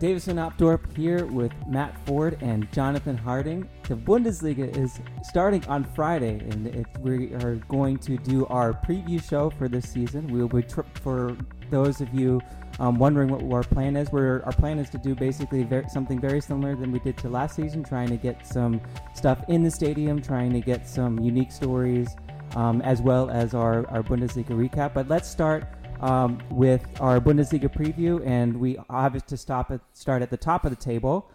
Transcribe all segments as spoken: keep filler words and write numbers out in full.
Davison Opdorp here with Matt Ford and Jonathan Harding. The Bundesliga is starting on Friday, and it, we are going to do our preview show for this season. We will be tri- for those of you um, wondering what our plan is. We're, our plan is to do basically very, something very similar than we did to last season, trying to get some stuff in the stadium, trying to get some unique stories, um, as well as our, our Bundesliga recap. But let's start Um, with our Bundesliga preview, and we have to stop at, start at the top of the table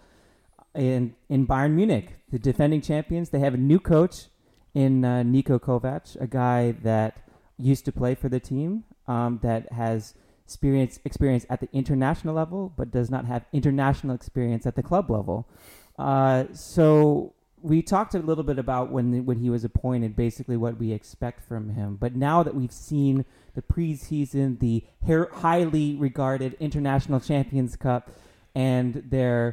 in in Bayern Munich, the defending champions. They have a new coach in uh, Niko Kovac, a guy that used to play for the team, um, that has experience experience at the international level, but does not have international experience at the club level. Uh, so we talked a little bit about when when he was appointed, basically what we expect from him. But now that we've seen the preseason, the her- highly regarded International Champions Cup, and their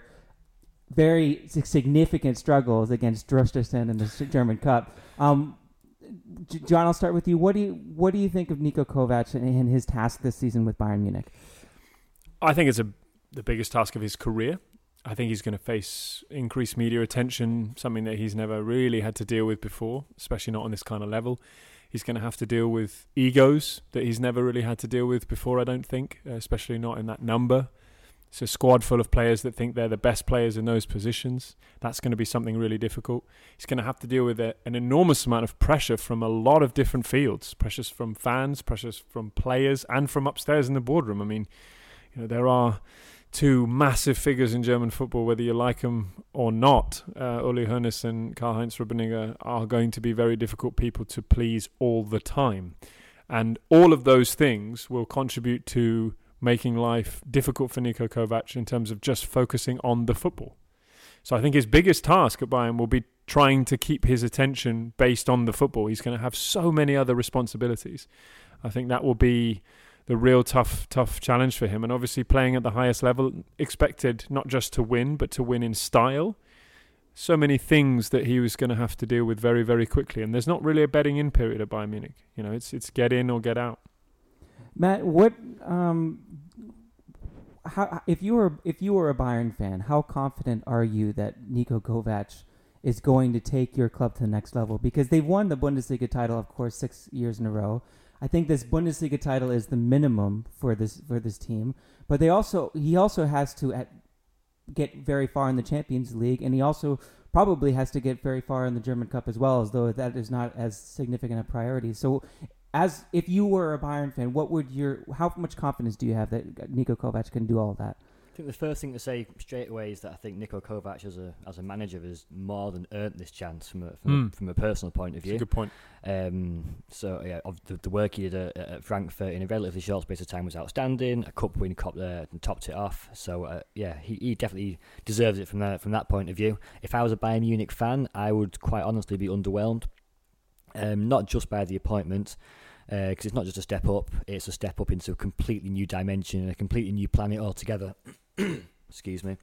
very significant struggles against Drostersund in the German Cup. Um, John, I'll start with you. What do you what do you think of Niko Kovac and, and his task this season with Bayern Munich? I think it's a, the biggest task of his career. I think he's going to face increased media attention, something that he's never really had to deal with before, especially not on this kind of level. He's going to have to deal with egos that he's never really had to deal with before, I don't think, especially not in that number. It's a squad full of players that think they're the best players in those positions. That's going to be something really difficult. He's going to have to deal with a, an enormous amount of pressure from a lot of different fields. Pressures from fans, pressures from players, and from upstairs in the boardroom. I mean, you know, there are two massive figures in German football, whether you like them or not. Uh, Uli Hoeneß and Karl-Heinz Rummenigge are going to be very difficult people to please all the time. And all of those things will contribute to making life difficult for Niko Kovac in terms of just focusing on the football. So I think his biggest task at Bayern will be trying to keep his attention based on the football. He's going to have so many other responsibilities. I think that will be the real tough, tough challenge for him. And obviously playing at the highest level, expected not just to win, but to win in style. So many things that he was going to have to deal with very, very quickly. And there's not really a betting in period at Bayern Munich. You know, it's it's get in or get out. Matt, what um, how if you were if you were a Bayern fan, how confident are you that Niko Kovac is going to take your club to the next level? Because they've won the Bundesliga title, of course, six years in a row. I think this Bundesliga title is the minimum for this for this team, but they also he also has to at, get very far in the Champions League, and he also probably has to get very far in the German Cup as well, as though that is not as significant a priority. So, as if you were a Bayern fan, what would your how much confidence do you have that Niko Kovac can do all of that? I think the first thing to say straight away is that I think Niko Kovac as a as a manager has more than earned this chance from a from, mm. a, from a personal point of view. That's a good point. Um, so yeah, of the, the work he did at, at Frankfurt in a relatively short space of time was outstanding. A cup win, cop, uh, topped it off. So uh, yeah, he, he definitely deserves it from that from that point of view. If I was a Bayern Munich fan, I would quite honestly be underwhelmed. Um, not just by the appointment. Because uh, it's not just a step up, it's a step up into a completely new dimension, a completely new planet altogether. Excuse me.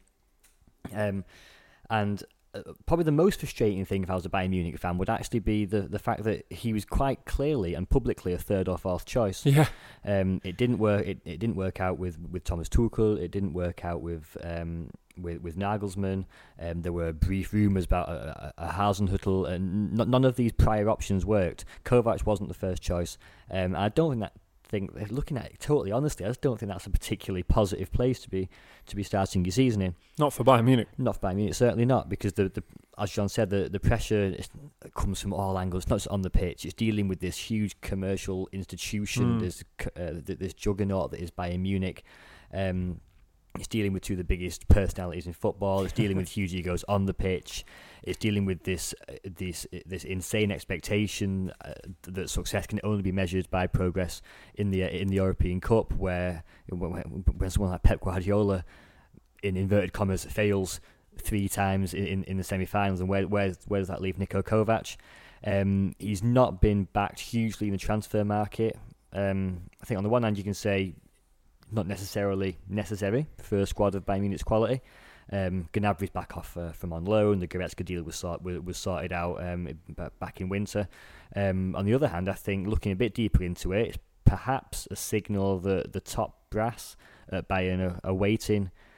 Um, and uh, probably the most frustrating thing if I was a Bayern Munich fan would actually be the, the fact that he was quite clearly and publicly a third or fourth choice. Yeah. Um, it didn't work. It, it didn't work out with, with Thomas Tuchel. It didn't work out with um, with, with Nagelsmann. Um, there were brief rumours about a, a, a Hasenhüttl, and n- none of these prior options worked. Kovac wasn't the first choice. Um, I don't think that. Think looking at it totally honestly, I just don't think that's a particularly positive place to be to be starting your season in. Not for Bayern Munich. Not for Bayern Munich, certainly not, because the, the as John said, the the pressure is, comes from all angles. It's not just on the pitch. It's dealing with this huge commercial institution, mm. this uh, this juggernaut that is Bayern Munich. Um, It's dealing with two of the biggest personalities in football. It's dealing with huge egos on the pitch. It's dealing with this uh, this this insane expectation uh, that success can only be measured by progress in the uh, in the European Cup, where when, when someone like Pep Guardiola, in inverted commas, fails three times in, in, in the semi-finals, and where where where does that leave Niko Kovac? Um, he's not been backed hugely in the transfer market. Um, I think on the one hand you can say, not necessarily necessary for a squad of Bayern Munich's quality. Um, Gnabry's back off uh, from on loan. The Goretzka deal was sort, was sorted out um, back in winter. Um, on the other hand, I think looking a bit deeper into it, it's perhaps a signal that the top brass at Bayern are, are waiting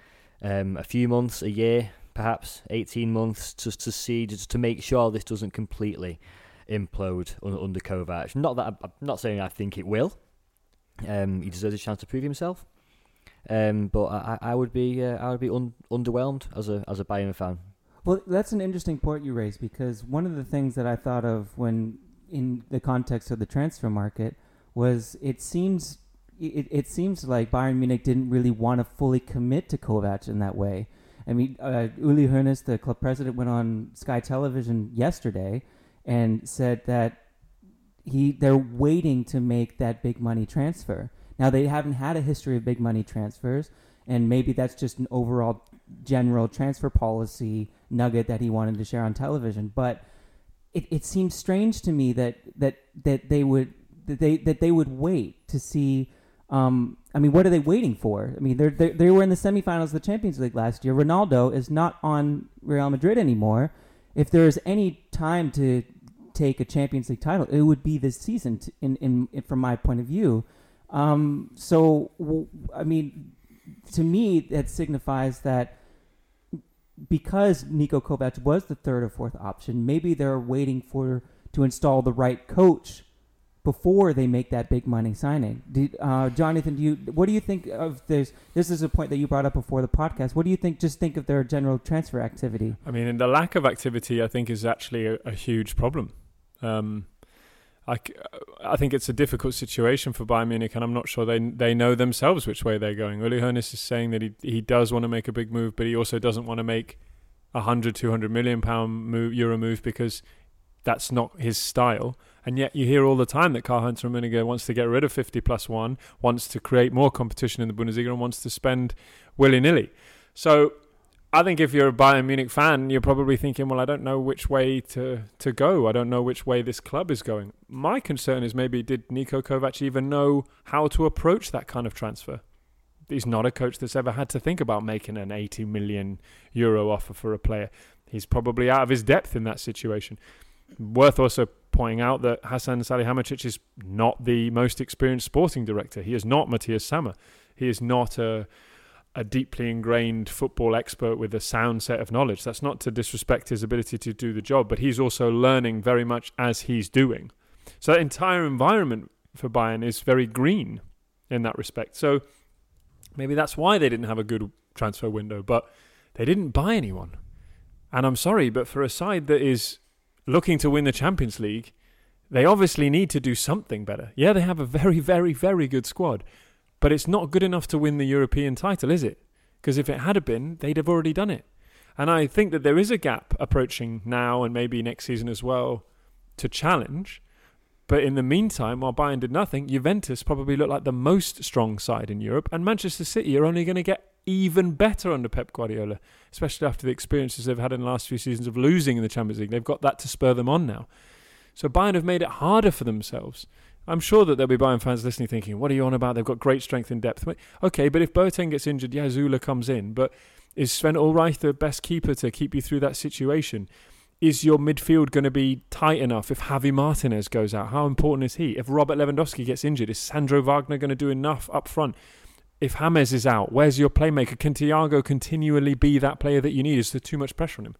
um, a few months, a year, perhaps eighteen months, just to see, just to make sure this doesn't completely implode under Kovac. Not that I'm not saying I think it will. Um, he deserves a chance to prove himself. Um, but I, I would be uh, I would be un- underwhelmed as a as a Bayern fan. Well, that's an interesting point you raised, because one of the things that I thought of when in the context of the transfer market was it seems it, it seems like Bayern Munich didn't really want to fully commit to Kovac in that way. I mean, uh, Uli Hoeneß, the club president, went on Sky Television yesterday and said that he they're waiting to make that big money transfer. Now, they haven't had a history of big money transfers, and maybe that's just an overall general transfer policy nugget that he wanted to share on television. But it, it seems strange to me that that that they would that they that they would wait to see. Um, I mean, what are they waiting for? I mean, they they they were in the semifinals of the Champions League last year. Ronaldo is not on Real Madrid anymore. If there is any time to take a Champions League title, it would be this season. To, in, in in from my point of view. Um, so, w- I mean, to me, that signifies that because Niko Kovac was the third or fourth option, maybe they're waiting for to install the right coach before they make that big money signing. Did, uh, Jonathan, do you what do you think of this? This is a point that you brought up before the podcast. What do you think? Just think of their general transfer activity. I mean, the lack of activity, I think, is actually a, a huge problem. Um, I, I think it's a difficult situation for Bayern Munich, and I'm not sure they they know themselves which way they're going. Uli Hoeneß is saying that he he does want to make a big move, but he also doesn't want to make a hundred, two hundred million pound move, euro move, because that's not his style. And yet you hear all the time that Karl-Heinz Rummenigge wants to get rid of fifty plus one, wants to create more competition in the Bundesliga, and wants to spend willy-nilly. So I think if you're a Bayern Munich fan, you're probably thinking, well, I don't know which way to, to go. I don't know which way this club is going. My concern is maybe did Niko Kovac even know how to approach that kind of transfer? He's not a coach that's ever had to think about making an eighty million euro offer for a player. He's probably out of his depth in that situation. Worth also pointing out that Hasan Salihamidzic is not the most experienced sporting director. He is not Matthias Sammer. He is not a... a deeply ingrained football expert with a sound set of knowledge. That's not to disrespect his ability to do the job, but he's also learning very much as he's doing. So that entire environment for Bayern is very green in that respect. So maybe that's why they didn't have a good transfer window, but they didn't buy anyone. And I'm sorry, but for a side that is looking to win the Champions League, they obviously need to do something better. Yeah, they have a very, very, very good squad, but it's not good enough to win the European title, is it? Because if it had been, they'd have already done it. And I think that there is a gap approaching now and maybe next season as well to challenge. But in the meantime, while Bayern did nothing, Juventus probably looked like the most strong side in Europe. And Manchester City are only going to get even better under Pep Guardiola, especially after the experiences they've had in the last few seasons of losing in the Champions League. They've got that to spur them on now. So Bayern have made it harder for themselves. I'm sure that there'll be Bayern fans listening thinking, what are you on about? They've got great strength and depth. Okay, but if Boateng gets injured, yeah, Zula comes in. But is Sven Ulreich the best keeper to keep you through that situation? Is your midfield going to be tight enough if Javi Martinez goes out? How important is he? If Robert Lewandowski gets injured, is Sandro Wagner going to do enough up front? If James is out, where's your playmaker? Can Thiago continually be that player that you need? Is there too much pressure on him?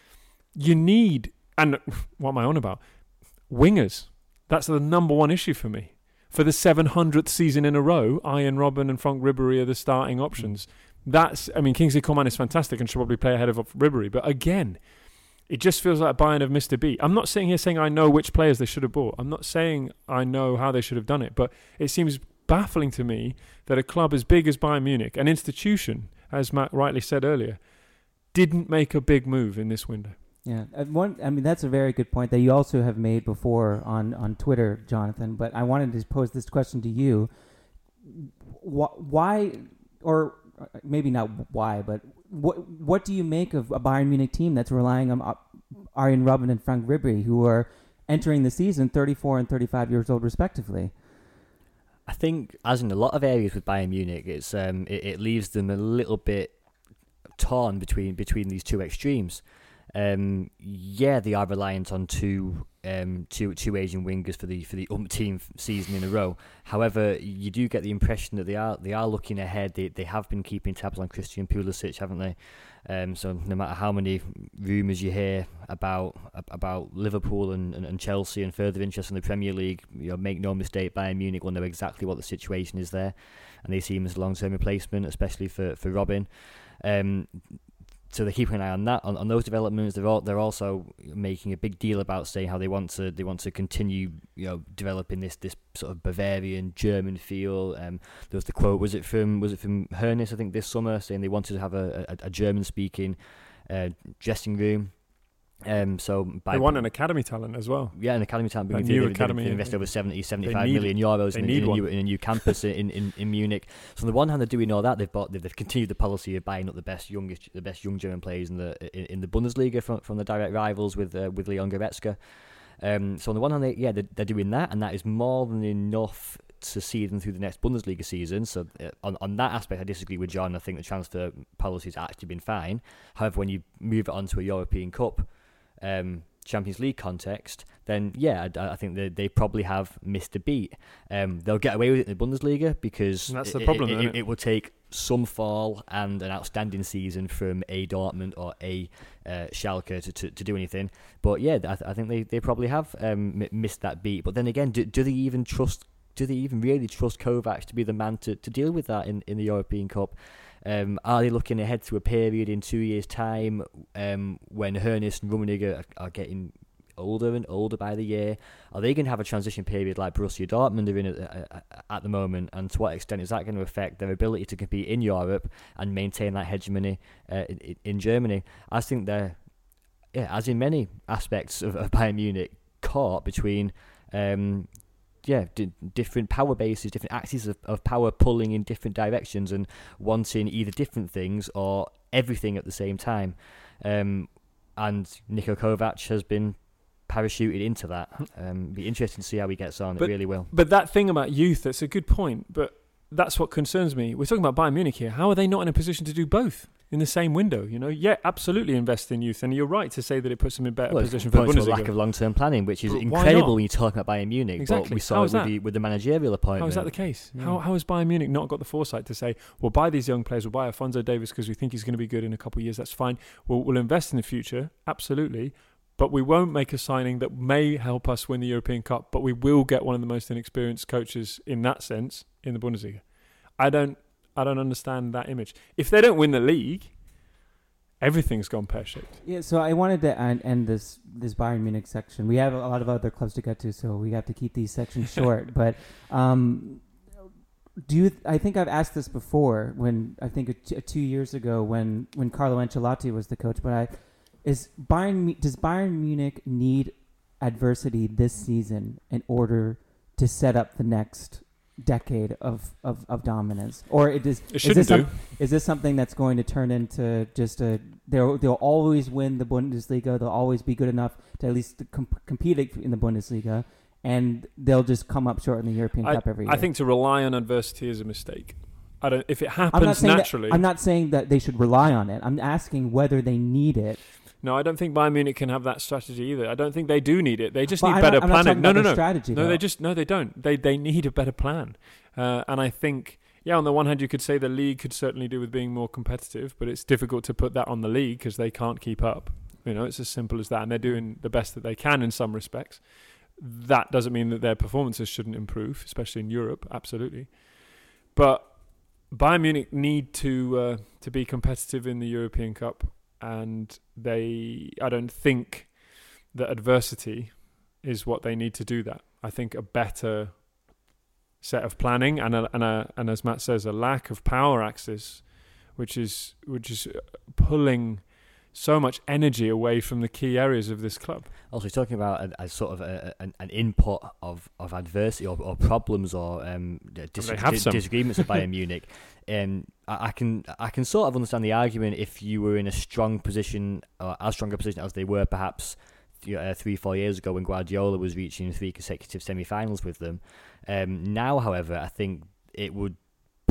You need, and what am I on about? Wingers. That's the number one issue for me. For the seven hundredth season in a row, Ian Robben and Frank Ribery are the starting options. That's, I mean, Kingsley Coman is fantastic and should probably play ahead of Ribery. But again, it just feels like Bayern have missed a beat. I'm not sitting here saying I know which players they should have bought. I'm not saying I know how they should have done it. But it seems baffling to me that a club as big as Bayern Munich, an institution, as Matt rightly said earlier, didn't make a big move in this window. Yeah, one. I mean, that's a very good point that you also have made before on, on Twitter, Jonathan. But I wanted to pose this question to you: Why, or maybe not why, but what what do you make of a Bayern Munich team that's relying on Arjen Robben and Frank Ribery, who are entering the season thirty-four and thirty-five years old, respectively? I think, as in a lot of areas with Bayern Munich, it's um, it, it leaves them a little bit torn between between these two extremes. Um, yeah, they are reliant on two um, two two Asian wingers for the for the umpteenth season in a row. However, you do get the impression that they are they are looking ahead. They they have been keeping tabs on Christian Pulisic, haven't they? Um, so no matter how many rumours you hear about about Liverpool and, and, and Chelsea and further interest in the Premier League, you know, make no mistake, Bayern Munich will know exactly what the situation is there, and they see him as a long-term replacement, especially for for Robin. Um, So they're keeping an eye on that, on, on those developments. They're all, they're also making a big deal about saying how they want to they want to continue, you know, developing this this sort of Bavarian German feel. Um, there was the quote, was it from was it from Hoeneß, I think, this summer, saying they wanted to have a, a, a German speaking uh, dressing room. Um, so by they want an academy talent as well. Yeah, an academy talent. A They, new they, academy. they invest over seventy, seventy-five need- million euros they in, need in, a new, one. in a new campus in, in, in Munich. So on the one hand, they're doing all that. They've bought, they've, they've continued the policy of buying up the best youngest, the best young German players in the in, in the Bundesliga from from the direct rivals with uh, with Leon Goretzka. Um, so on the one hand, they, yeah, they're, they're doing that, and that is more than enough to see them through the next Bundesliga season. So uh, on on that aspect, I disagree with John. I think the transfer policy has actually been fine. However, when you move it on to a European Cup, um, Champions League context, then yeah, I, I think they they probably have missed a beat. Um, they'll get away with it in the Bundesliga because And that's the it, problem, It, isn't it, it? it will take some fall and an outstanding season from a Dortmund or a uh, Schalke to, to, to do anything. But yeah, I, th- I think they, they probably have um, m- missed that beat. But then again, do, do they even trust? Do they even really trust Kovac to be the man to, to deal with that in, in the European Cup? Um, are they looking ahead to a period in two years' time um, when Hoeneß and Rummenigge are, are getting older and older by the year? Are they going to have a transition period like Borussia Dortmund are in at, at, at the moment? And to what extent is that going to affect their ability to compete in Europe and maintain that hegemony uh, in, in Germany? I think they're, yeah, as in many aspects of, of Bayern Munich, caught between um, yeah, d- different power bases, different axes of, of power pulling in different directions and wanting either different things or everything at the same time. Um, and Niko Kovac has been parachuted into that. Um, be interesting to see how he gets on. But, it really will. But that thing about youth, that's a good point. But that's what concerns me. We're talking about Bayern Munich here. How are they not in a position to do both in the same window? You know, yeah, absolutely invest in youth, and you're right to say that it puts them in better Well, position for the points to a Bundesliga. lack of long-term planning, which is But why incredible not? when you talk about Bayern Munich. Exactly. But we saw How it is with that? the, with the managerial appointment. How is that the case? Yeah. How how has Bayern Munich not got the foresight to say, we'll buy these young players, we'll buy Alphonso Davies because we think he's going to be good in a couple of years, that's fine. We'll, we'll invest in the future, absolutely, but we won't make a signing that may help us win the European Cup, but we will get one of the most inexperienced coaches in that sense in the Bundesliga. I don't I don't understand that image. If they don't win the league, everything's gone pear-shaped. Yeah, so I wanted to end, end this this Bayern Munich section. We have a lot of other clubs to get to, so we have to keep these sections short. But um, do you? I think I've asked this before. When I think a t- two years ago, when when Carlo Ancelotti was the coach. But I is Bayern does Bayern Munich need adversity this season in order to set up the next decade of, of, of dominance, or it is It is shouldn't this do. some, is this something that's going to turn into just a they'll they'll always win the Bundesliga, they'll always be good enough to at least com- compete in the Bundesliga, and they'll just come up short in the European I, Cup every year? I think to rely on adversity is a mistake. I don't. If it I'm not happens saying naturally, that, I'm not saying that they should rely on it. I'm asking whether they need it. no, I don't think Bayern Munich can have that strategy either. I don't think they do need it. They just But need I'm better not, I'm not planning. talking No, about no, their no. strategy. No, though. they just no, they don't. They they need a better plan. Uh, and I think, yeah, on the one hand, you could say the league could certainly do with being more competitive, but it's difficult to put that on the league because they can't keep up. You know, it's as simple as that, and they're doing the best that they can in some respects. That doesn't mean that their performances shouldn't improve, especially in Europe. Absolutely, but Bayern Munich need to uh, to be competitive in the European Cup, and they. I don't think that adversity is what they need to do that. I think a better set of planning and a, and a, and as Matt says, a lack of power axis, which is which is pulling so much energy away from the key areas of this club. Also, he's talking about a, a sort of a, an, an input of, of adversity or, or problems or um, dis- They have dis- some. disagreements with Bayern Munich. Um, I, I can I can sort of understand the argument if you were in a strong position or as strong a position as they were perhaps th- uh, three four years ago when Guardiola was reaching three consecutive semi-finals with them. Um, now, however, I think it would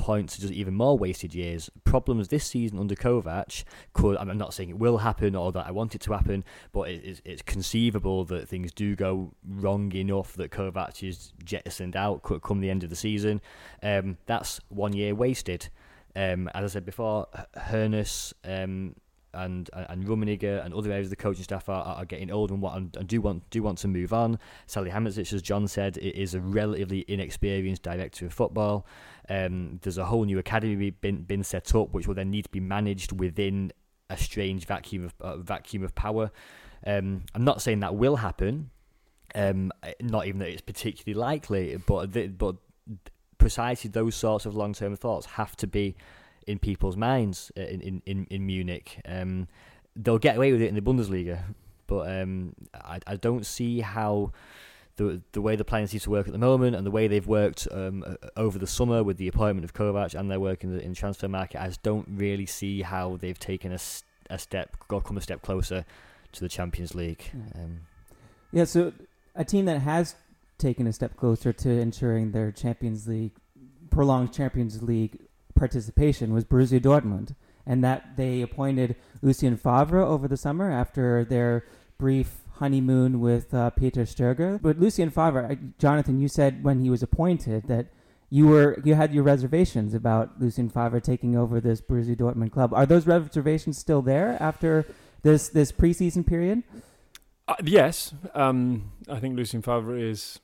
point to just even more wasted years. Problems this season under Kovac could, I'm not saying it will happen or that I want it to happen, but it, it's, it's conceivable that things do go wrong enough that Kovac is jettisoned out could come the end of the season. Um, that's one year wasted. Um, as I said before, Hoeneß um, and and Rummenigge and other areas of the coaching staff are, are getting older and, want, and do want do want to move on. Salihamidzic, as John said, is a relatively inexperienced director of football. Um, there's a whole new academy been been set up, which will then need to be managed within a strange vacuum of uh, vacuum of power. Um, I'm not saying that will happen, um, not even that it's particularly likely, but the, but precisely those sorts of long term thoughts have to be in people's minds in in, in, in Munich. Um, they'll get away with it in the Bundesliga, but um, I, I don't see how the the way the plan seems to work at the moment and the way they've worked um, over the summer with the appointment of Kovac and their work in the in transfer market, I just don't really see how they've taken a, a step, or come a step closer to the Champions League. Um, yeah, so a team that has taken a step closer to ensuring their Champions League, prolonged Champions League participation was Borussia Dortmund, and that they appointed Lucien Favre over the summer after their brief honeymoon with uh, Peter Stöger. But Lucien Favre, Jonathan, you said when he was appointed that you were you had your reservations about Lucien Favre taking over this Borussia Dortmund club. Are those reservations still there after this this preseason period? Uh, yes, um, I think Lucien Favre is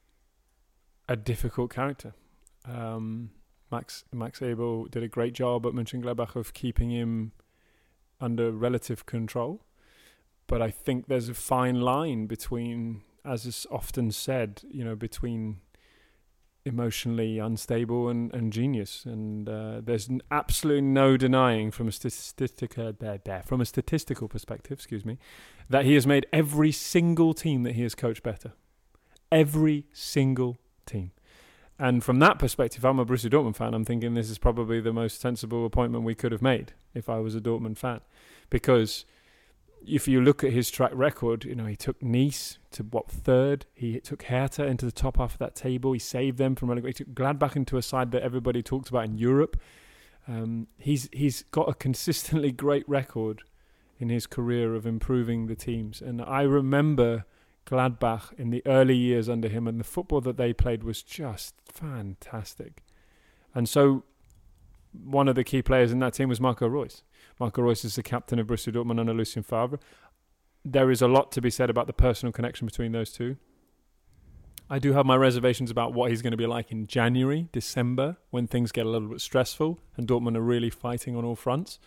a difficult character. Um, Max Max Abel did a great job at Mönchengladbach of keeping him under relative control. But I think there's a fine line between, as is often said, you know, between emotionally unstable and, and genius. And uh, there's n- absolutely no denying from a statistical there, there, from a statistical perspective, excuse me, that he has made every single team that he has coached better. Every single team. And from that perspective, I'm a Borussia Dortmund fan. I'm thinking this is probably the most sensible appointment we could have made if I was a Dortmund fan. Because if you look at his track record, you know, he took Nice to, what, third? He took Hertha into the top half of that table. He saved them from relegation. He took Gladbach into a side that everybody talks about in Europe. Um, he's he's got a consistently great record in his career of improving the teams. And I remember Gladbach in the early years under him, and the football that they played was just fantastic. And so one of the key players in that team was Marco Reus. Marco Reus is the captain of Borussia Dortmund under Lucien Favre. There is a lot to be said about the personal connection between those two. I do have my reservations about what he's going to be like in January, December, when things get a little bit stressful and Dortmund are really fighting on all fronts.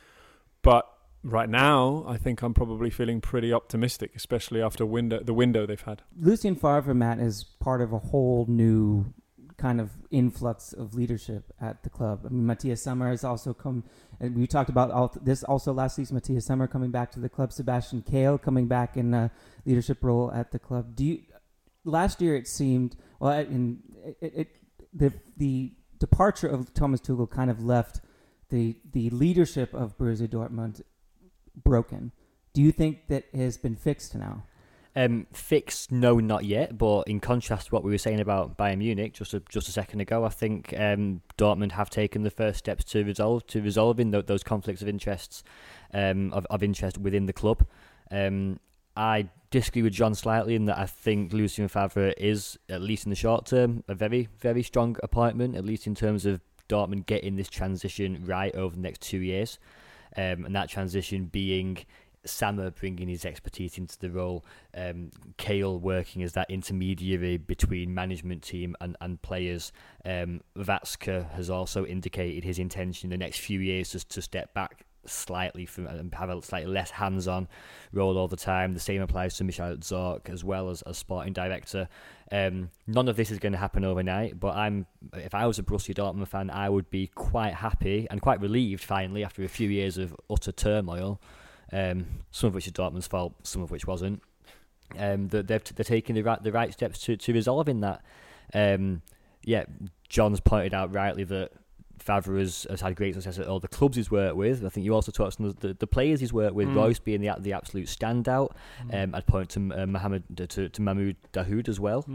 But right now, I think I'm probably feeling pretty optimistic, especially after window the window they've had. Lucien Favre, Matt, is part of a whole new kind of influx of leadership at the club. I mean, Matthias Sommer has also come, and we talked about all th- this also last season, Matthias Sommer coming back to the club, Sebastian Kehl coming back in a leadership role at the club. Do you, last year it seemed, well, in, it, it, the the departure of Thomas Tuchel kind of left the the leadership of Borussia Dortmund broken. Do you think that has been fixed now? Um, fixed, no, not yet. But in contrast to what we were saying about Bayern Munich just a, just a second ago, I think um, Dortmund have taken the first steps to resolve to resolving th- those conflicts of interests um, of, of interest within the club. Um, I disagree with John slightly in that I think Lucien Favre is, at least in the short term, a very, very strong appointment, at least in terms of Dortmund getting this transition right over the next two years. Um, and that transition being Sammer bringing his expertise into the role, um, Kehl working as that intermediary between management team and, and players. Um, Watzke has also indicated his intention in the next few years just to step back slightly from and have a slightly less hands-on role all the time. The same applies to Michael Zorc as well as, as sporting director. Um, none of this is going to happen overnight, but I'm if I was a Borussia Dortmund fan, I would be quite happy and quite relieved finally after a few years of utter turmoil, um, some of which is Dortmund's fault, some of which wasn't, um, that they're, they're taking the right, the right steps to, to resolving that. Um, yeah, John's pointed out rightly that Favre has, has had great success at all the clubs he's worked with. I think you also touched on the, the players he's worked with, mm. Reus being the the absolute standout. Mm. Um, I'd point to uh, Mohamed to, to Mahmoud Dahoud as well. Mm.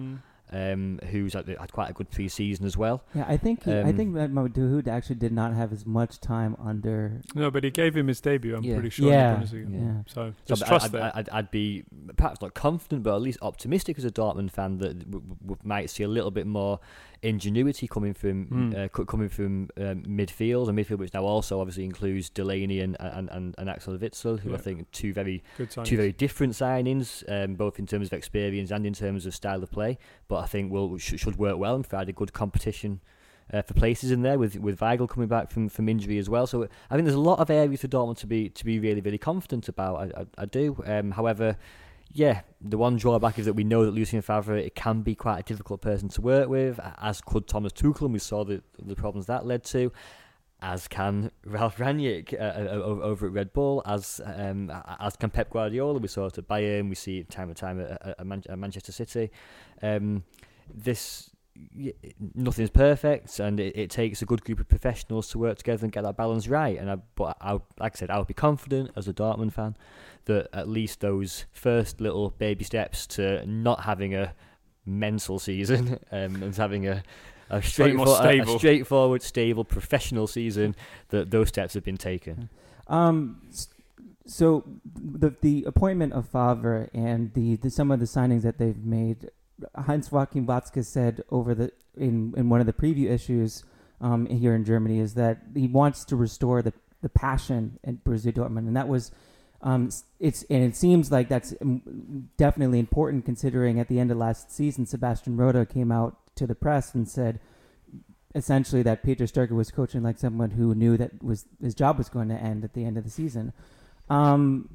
um, who's had, had quite a good pre-season as well. Yeah, I think he, Um, I think that Dahoud actually did not have as much time under. No, but he gave him his debut. I'm Yeah. pretty sure. Yeah, In the Bundesliga. yeah. So So just I'd, trust I'd, there. I'd, I'd be perhaps not confident, but at least optimistic as a Dortmund fan that we, we might see a little bit more ingenuity coming from Mm. uh, co- coming from um, midfield, and midfield which now also obviously includes Delaney and and, and, and Axel Witsel, who Yeah. I think are two very Good signs. two very different signings, um, both in terms of experience and in terms of style of play. But I think will sh- should work well and provide a good competition uh, for places in there. With with Weigl coming back from, from injury as well, so I think there's a lot of areas for Dortmund to be to be really really confident about. I I, I do. Um, however, yeah, the one drawback is that we know that Lucien Favre it can be quite a difficult person to work with, as could Thomas Tuchel, and we saw the the problems that led to. As can Ralf Rangnick uh, over at Red Bull, as um, as can Pep Guardiola. We saw it at Bayern, we see it time and time at, at, Man- at Manchester City. Um, this nothing is perfect, and it, it takes a good group of professionals to work together and get that balance right. And I, but I, like I said, I would be confident as a Dortmund fan that at least those first little baby steps to not having a mental season um, and having a A, straightfor- a, a straightforward, stable, professional season. That those steps have been taken. Um, so the the appointment of Favre and the, the some of the signings that they've made, Heinz-Joachim Watzke said over the in, in one of the preview issues um, here in Germany is that he wants to restore the, the passion at Borussia Dortmund, and that was um, it's and it seems like that's definitely important considering at the end of last season, Sebastian Rode came out to the press and said essentially that Peter Stöger was coaching like someone who knew that was his job was going to end at the end of the season. Um,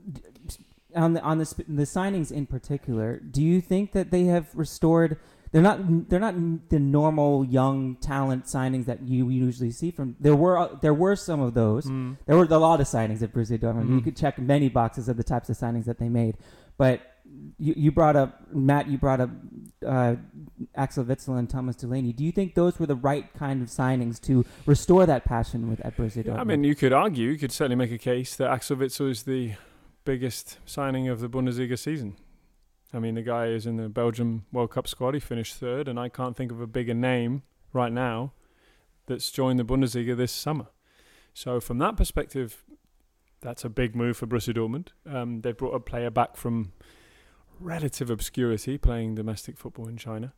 on the on the, sp- the signings in particular, do you think that they have restored? They're not they're not the normal young talent signings that you usually see from. There were there were some of those. Mm. There were a lot of signings at Borussia Dortmund. Mm. You could check many boxes of the types of signings that they made, but. You, you brought up, Matt, you brought up uh, Axel Witsel and Thomas Delaney. Do you think those were the right kind of signings to restore that passion with at Borussia Dortmund? I mean, you could argue, you could certainly make a case that Axel Witsel is the biggest signing of the Bundesliga season. I mean, the guy is in the Belgium World Cup squad. He finished third, and I can't think of a bigger name right now that's joined the Bundesliga this summer. So from that perspective, that's a big move for Borussia Dortmund. Um, they've brought a player back from relative obscurity, playing domestic football in China.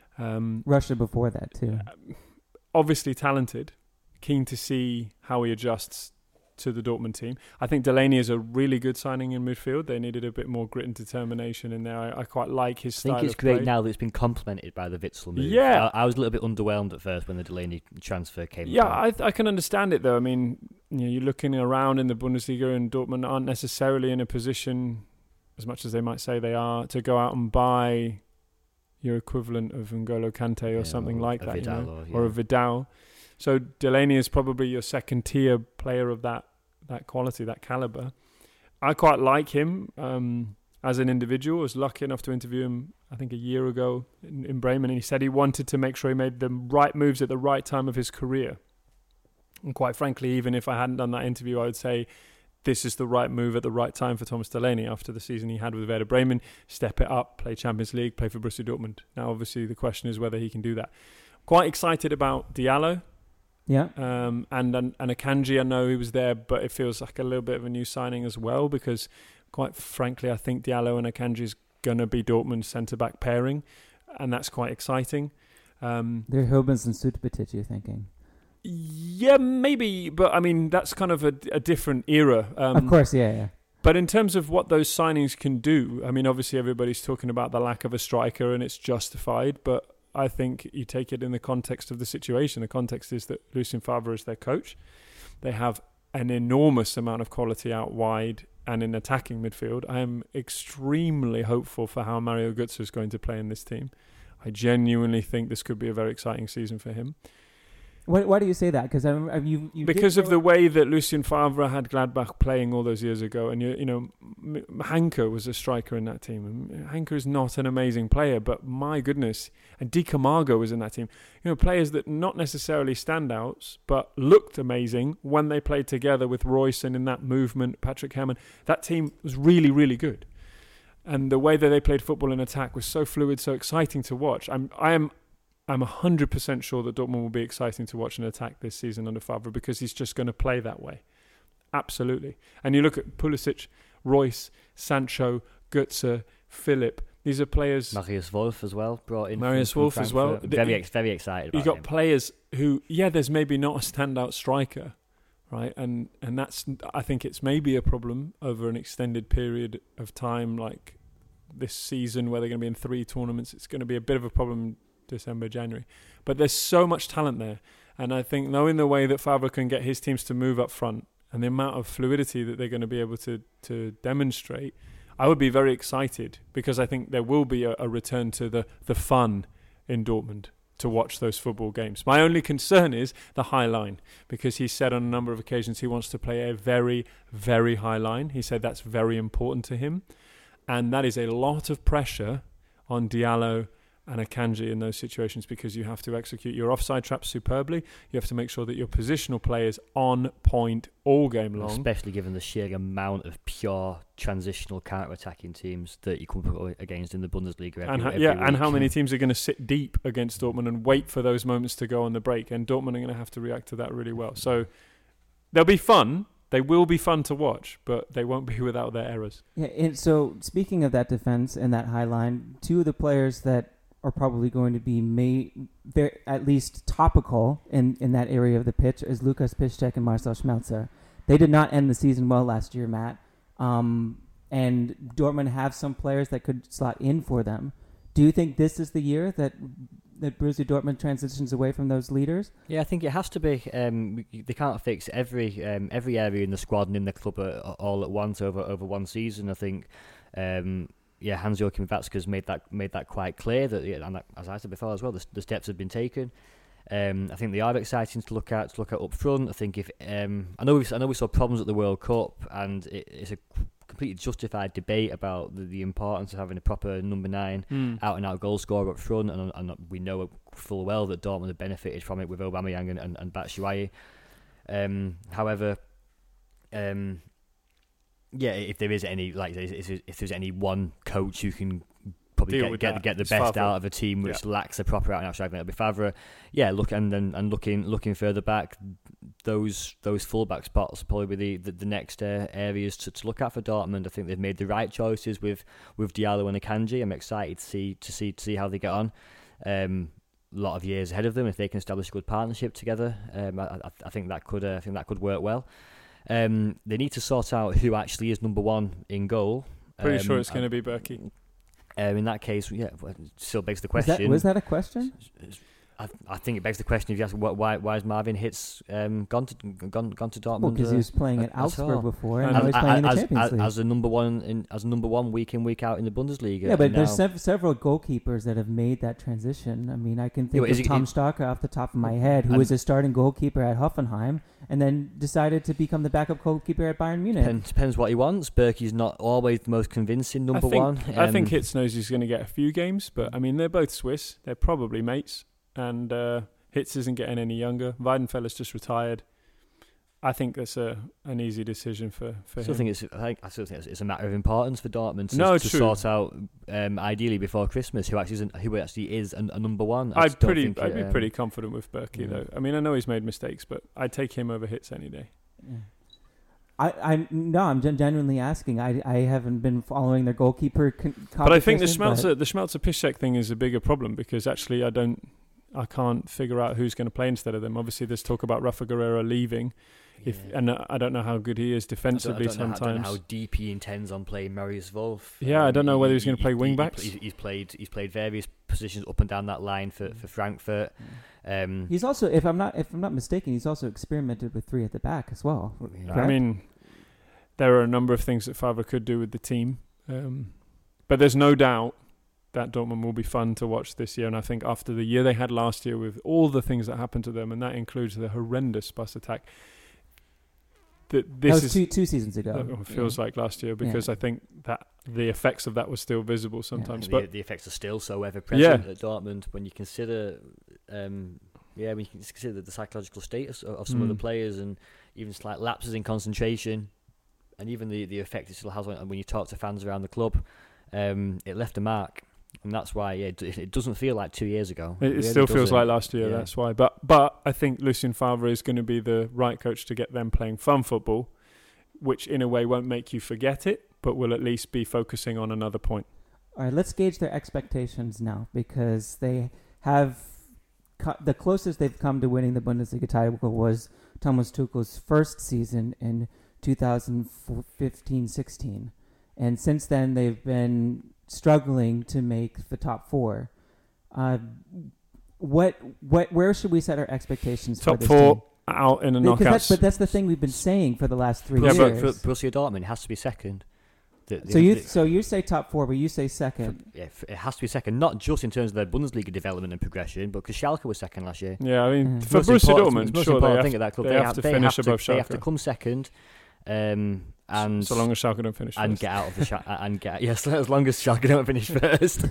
Um, Russia before that, too. Obviously talented, keen to see how he adjusts to the Dortmund team. I think Delaney is a really good signing in midfield. They needed a bit more grit and determination in there. I, I quite like his style I think it's of great play. now that it's been complemented by the Witsel move. Yeah. I, I was a little bit underwhelmed at first when the Delaney transfer came Yeah, about. I, I can understand it, though. I mean, you know, you're looking around in the Bundesliga, and Dortmund aren't necessarily in a position, as much as they might say they are, to go out and buy your equivalent of N'Golo Kante or Yeah, something or like a that, you Vidal know, or- or a yeah. Vidal. So Delaney is probably your second tier player of that that quality, that caliber. I quite like him um, as an individual. I was lucky enough to interview him, I think, a year ago in, in Bremen, and he said he wanted to make sure he made the right moves at the right time of his career. And quite frankly, even if I hadn't done that interview, I would say this is the right move at the right time for Thomas Delaney after the season he had with Werder Bremen. Step it up, play Champions League, play for Borussia Dortmund. Now, obviously, the question is whether he can do that. Quite excited about Diallo. Yeah. Um, and, and and Akanji, I know he was there, but it feels like a little bit of a new signing as well, because quite frankly, I think Diallo and Akanji is going to be Dortmund's centre-back pairing, and that's quite exciting. Um, They're Hummels and Subotic, you're thinking? Yeah, maybe, but I mean, that's kind of a, a different era. Um, Of course, yeah, yeah. But in terms of what those signings can do, I mean, obviously everybody's talking about the lack of a striker, and it's justified, but I think you take it in the context of the situation. The context is that Lucien Favre is their coach. They have an enormous amount of quality out wide and in attacking midfield. I am extremely hopeful for how Mario Götze is going to play in this team. I genuinely think this could be a very exciting season for him. Why, why do you say that? Because I mean, you, you because did of the way that Lucien Favre had Gladbach playing all those years ago, and you, you know, Hanke was a striker in that team. And Hanke is not an amazing player, but my goodness, and Di Camargo was in that team. You know, players that not necessarily standouts, but looked amazing when they played together with Royce and in that movement, Patrick Hammond. That team was really, really good. and the way that they played football in attack was so fluid, so exciting to watch. I'm I am I'm one hundred percent sure that Dortmund will be exciting to watch in attack this season under Favre, because he's just going to play that way. Absolutely. And you look at Pulisic, Royce, Sancho, Götze, Philip. These are players. Marius Wolf as well, brought in. Marius from, Wolf from as well. Very, ex- very excited about You've got him. players who, yeah, there's maybe not a standout striker, right? And and that's, I think it's maybe a problem over an extended period of time, like this season where they're going to be in three tournaments. It's going to be a bit of a problem December, January. But there's so much talent there. And I think knowing the way that Favre can get his teams to move up front and the amount of fluidity that they're going to be able to, to demonstrate, I would be very excited, because I think there will be a, a return to the, the fun in Dortmund to watch those football games. My only concern is the high line, because he said on a number of occasions he wants to play a very, very high line. He said that's very important to him. And that is a lot of pressure on Diallo and Akanji in those situations, because you have to execute your offside traps superbly. You have to make sure that your positional play is on point all game long. Especially given the sheer amount of pure transitional counter-attacking teams that you come up against in the Bundesliga every, and ha- every yeah, week. and how many teams are going to sit deep against Dortmund and wait for those moments to go on the break? And Dortmund are going to have to react to that really well. So they'll be fun. They will be fun to watch, but they won't be without their errors. Yeah. And so speaking of that defense and that high line, two of the players that are probably going to be made very, at least topical in, in that area of the pitch is Lukas Piszczek and Marcel Schmelzer. They did not end the season well last year, Matt. Um, and Dortmund have some players that could slot in for them. Do you think this is the year that that Borussia Dortmund transitions away from those leaders? Yeah, I think it has to be. Um, they can't fix every um, every area in the squad and in the club uh, all at once over over one season. I think. Um, Yeah, Hans-Joachim Watzke's made that made that quite clear that, yeah, and that, as I said before as well, the, the steps have been taken. Um, I think they are exciting to look at to look at up front. I think if um, I know we I know we saw problems at the World Cup, and it, it's a completely justified debate about the, the importance of having a proper number nine Mm. out and out goal scorer up front, and, and we know full well that Dortmund have benefited from it with Aubameyang and and, and Batshuayi. Um, however, um. Yeah, if there is any, like, if, if there's any one coach who can probably Deal get with get, that. get the It's best Favre. out of a team which Yeah. lacks a proper out and out striker, it'll be Favre. Yeah, look and and, and looking looking further back, those those fullback spots are probably the the, the next uh, areas to, to look at for Dortmund. I think they've made the right choices with, with Diallo and Akanji. I'm excited to see to see to see how they get on. Um, a lot of years ahead of them if they can establish a good partnership together. Um, I, I, I think that could uh, I think that could work well. Um, they need to sort out who actually is number one in goal. Pretty um, sure it's going to be Berkey. Um, in that case, yeah, well, it still begs the Was that, question. was that a question? I, I think it begs the question if you ask wh- why why has Marvin Hitz um, gone to gone gone to Dortmund? Well, because uh, he was playing at at all. Augsburg before, and And now he's as, playing in the as, Champions as, League. as a number one in as a number one week in week out in the Bundesliga. Yeah, but and there's now- sev- several goalkeepers that have made that transition. I mean, I can Yeah, think but is of it- Tom it- Stocker off the top of my head, who And- was a starting goalkeeper at Hoffenheim and then decided to become the backup goalkeeper at Bayern Munich. Depends, depends what he wants. Berkey's not always the most convincing number I think, one. I think Um, Hitz knows he's going to get a few games, but I mean, they're both Swiss. They're probably mates. And uh, Hitz isn't getting any younger. Weidenfeller's just retired. I think that's a an easy decision for, for I still him. think it's. I, think, I still think it's, it's a matter of importance for Dortmund to, No, to true. sort out, um, ideally before Christmas, who actually isn't, who actually is a, a number one. I I'd just don't pretty, think I'd it, be um, pretty confident with Berkey, yeah. though. I mean, I know he's made mistakes, but I'd take him over Hitz any day. Yeah. I, I no, I'm gen- genuinely asking. I, I haven't been following their goalkeeper con- competition. But I think the but- Schmelzer, the Schmelzer Piszczek thing is a bigger problem, because actually I don't, I can't figure out who's going to play instead of them. Obviously, there's talk about Rafa Guerreiro leaving, if yeah. and uh, I don't know how good he is defensively I don't, I don't know, how- I don't sometimes. know how deep he intends on playing Marius Wolf. Yeah, I don't know he- whether he's he- gonna play he- wing he- backs. He's, he's played. He's played various positions up and down that line for, for Frankfurt. Um, He's also, if I'm not if I'm not mistaken, he's also experimented with three at the back as well. Yeah. I correct? mean, there are a number of things that Favre could do with the team, um, but there's no doubt that Dortmund will be fun to watch this year. And I think after the year they had last year with all the things that happened to them, and that includes the horrendous bus attack, that that this was is two two seasons ago. uh, feels Yeah. like last year, because Yeah. I think that the effects of that were still visible sometimes. the, But the effects are still so ever present Yeah. at Dortmund when you consider, um, yeah, when you consider the psychological status of, of some of the Mm. players, and even slight lapses in concentration, and even the, the effect it still has when, when you talk to fans around the club. um, it left a mark. And that's why yeah, it, it doesn't feel like two years ago. It, it really still feels doesn't. like last year, yeah. that's why. But but I think Lucien Favre is going to be the right coach to get them playing fun football, which in a way won't make you forget it, but will at least be focusing on another point. All right, let's gauge their expectations now, because they have cu- the closest they've come to winning the Bundesliga title was Thomas Tuchel's first season in two thousand fifteen sixteen. And since then, they've been struggling to make the top four. Uh, what, what, where should we set our expectations Top for this four team? out in the Because knockouts. that's, but that's the thing we've been saying for the last three Yeah, years. but for Borussia Dortmund, it has to be second. The, the, so you, the, so you say top four, but you say second. yeah, it has to be second, not just in terms of their Bundesliga development and progression, but because Schalke was second last year. Yeah, I mean, Yeah. for Most Borussia important- Dortmund, it's most sure, they important have, thing at that club. they have to they finish have to, above They have to Schalke. come second, um, and so long as Schalke don't finish and first. get out of the Scha- and get yes, as long as Schalke don't finish first,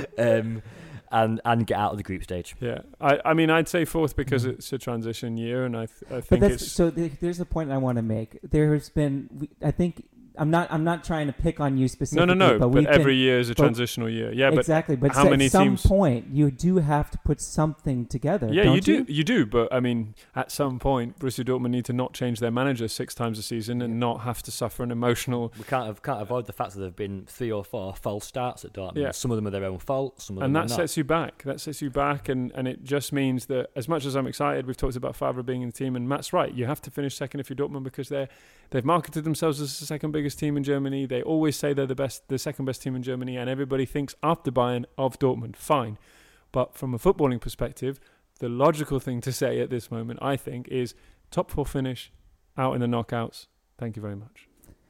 um, and and get out of the group stage. Yeah, I, I mean, I'd say fourth because Mhm. it's a transition year, and I, th- I But think that's it's so. The, there's a point I want to make. There's been, we, I think, I'm not, I'm not trying to pick on you no, specifically. no, no. But, But, we've every been, year is a but- transitional year. Yeah, but exactly. But how at many some teams- point, you do have to put something together. yeah, don't you do, you do. But I mean, at some point, Borussia Dortmund need to not change their manager six times a season and not have to suffer an emotional. We can't have, can't avoid the fact that there have been three or four false starts at Dortmund. Yeah. Some of them are their own fault. Some of And them that are not. sets you back. That sets you back, and, and it just means that as much as I'm excited, we've talked about Favre being in the team, and Matt's right. You have to finish second if you're Dortmund because they're they've marketed themselves as the second biggest team in Germany. They always say they're the best, the second best team in Germany, and everybody thinks after Bayern of Dortmund. Fine, but from a footballing perspective, the logical thing to say at this moment, I think, is top four finish, out in the knockouts. Thank you very much.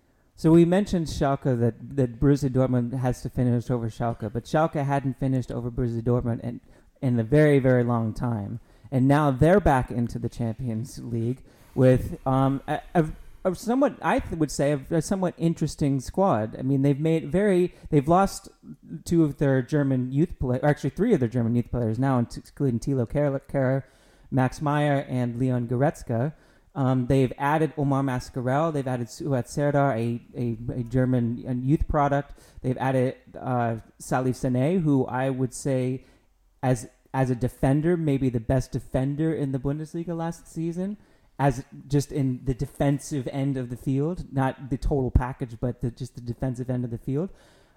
So we mentioned Schalke, that, that Borussia Dortmund has to finish over Schalke, but Schalke hadn't finished over Borussia Dortmund in, in a very, very long time. And now they're back into the Champions League with um, a, a, a somewhat, I th- would say, a, a somewhat interesting squad. I mean, they've made very, they've lost two of their German youth players, or actually three of their German youth players now, including Thilo Kehrer, Max Meyer, and Leon Goretzka. Um, they've added Omar Mascarell. They've added Suat Serdar, a, a, a German a youth product. They've added uh, Salif Saneh, who I would say, as as a defender, maybe the best defender in the Bundesliga last season, as just in the defensive end of the field, not the total package, but the, just the defensive end of the field.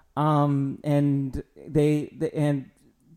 Um, and they, they and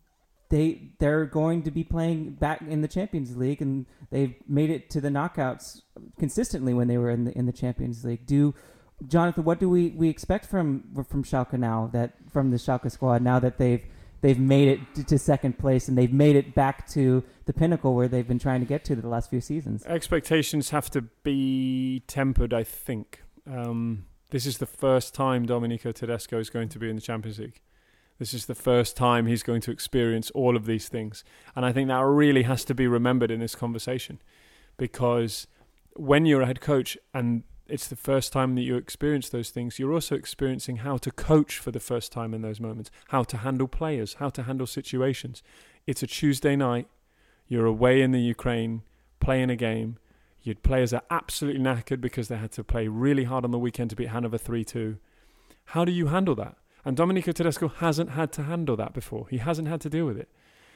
they they're going to be playing back in the Champions League, and they've made it to the knockouts consistently when they were in the in the Champions League. Do Jonathan, what do we, we expect from from Schalke now, that from the Schalke squad now that they've they've made it to, to second place and they've made it back to the pinnacle where they've been trying to get to the last few seasons? Expectations have to be tempered, I think. Um, this is the first time Domenico Tedesco is going to be in the Champions League. This is the first time he's going to experience all of these things. And I think that really has to be remembered in this conversation, because when you're a head coach and it's the first time that you experience those things, you're also experiencing how to coach for the first time in those moments, how to handle players, how to handle situations. It's a Tuesday night. You're away in the Ukraine playing a game. Your players are absolutely knackered because they had to play really hard on the weekend to beat Hanover three two. How do you handle that? And Domenico Tedesco hasn't had to handle that before. He hasn't had to deal with it.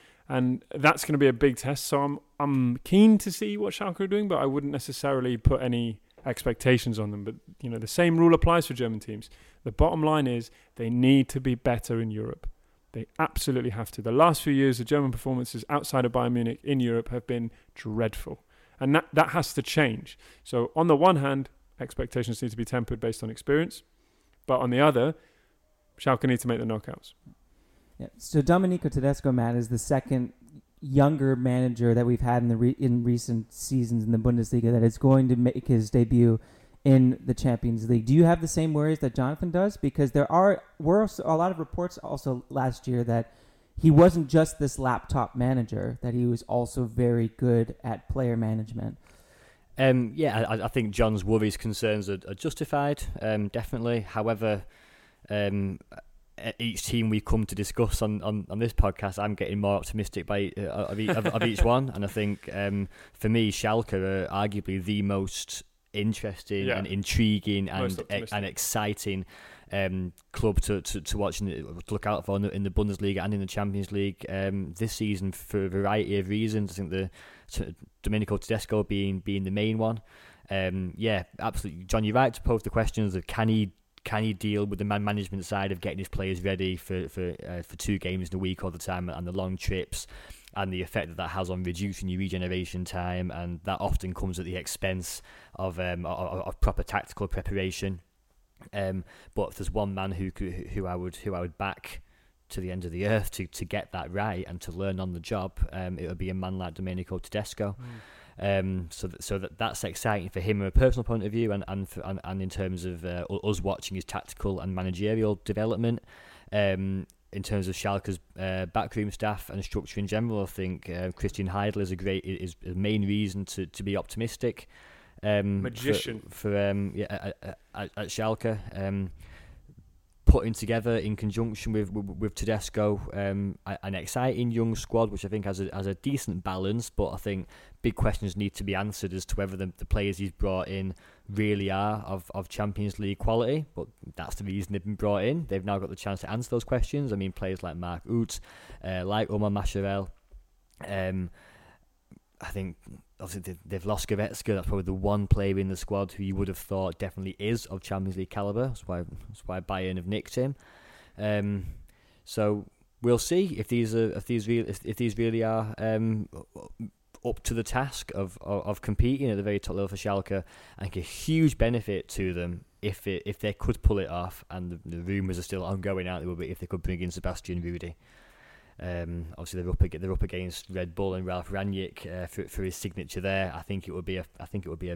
And that's going to be a big test. So I'm I'm keen to see what Schalke are doing, but I wouldn't necessarily put any expectations on them. But, you know, the same rule applies for German teams. The bottom line is they need to be better in Europe. They absolutely have to. The last few years, the German performances outside of Bayern Munich in Europe have been dreadful. And that, that has to change. So on the one hand, expectations need to be tempered based on experience. But on the other, Schalke need to make the knockouts. Yeah. So Domenico Tedesco, Matt, is the second younger manager that we've had in the re- in recent seasons in the Bundesliga that is going to make his debut in the Champions League. Do you have the same worries that Jonathan does? Because there are were a lot of reports also last year that he wasn't just this laptop manager, that he was also very good at player management. Um, yeah, I, I think John's worries, concerns are, are justified, um, definitely. However, um, each team we come to discuss on, on, on this podcast, I'm getting more optimistic by uh, of, each, of, of each one. And I think, um, for me, Schalke are arguably the most interesting yeah. and intriguing Most and optimistic. and exciting um, club to, to, to watch and to look out for in the, in the Bundesliga and in the Champions League um, this season for a variety of reasons. I think the so Domenico Tedesco being being the main one. Um, yeah, absolutely, John. You're right to pose the questions of can he can he deal with the man management side of getting his players ready for for uh, for two games in a week all the time and the long trips, and the effect that that has on reducing your regeneration time, and that often comes at the expense of um, of, of proper tactical preparation. Um, but if there's one man who who I would who I would back to the end of the earth to, to get that right and to learn on the job, um, it would be a man like Domenico Tedesco. Mm. Um, so that, so that that's exciting for him from a personal point of view, and and for, and, and in terms of uh, us watching his tactical and managerial development. Um, in terms of Schalke's uh, backroom staff and structure in general, I think uh, Christian Heidel is a great is a main reason to, to be optimistic. Um, Magician for, for um, yeah, at, at, at Schalke, um, putting together in conjunction with with, with Tedesco um, an exciting young squad, which I think has a has a decent balance. But I think big questions need to be answered as to whether the, the players he's brought in really are of, of Champions League quality. But that's the reason they've been brought in. They've now got the chance to answer those questions. I mean, players like Mark Uth, uh, like Omar Mascherel. Um, I think obviously they've lost Goretzka. That's probably the one player in the squad who you would have thought definitely is of Champions League calibre. That's why that's why Bayern have nicked him. Um, so we'll see if these are if these really if, if these really are um, up to the task of, of of competing at the very top level for Schalke. I think a huge benefit to them if it if they could pull it off, and the, the rumours are still ongoing out there, if they could bring in Sebastian Rudy. Um, obviously, they're up ag- they're up against Red Bull and Ralf Rangnick uh, for for his signature there. I think it would be a I think it would be a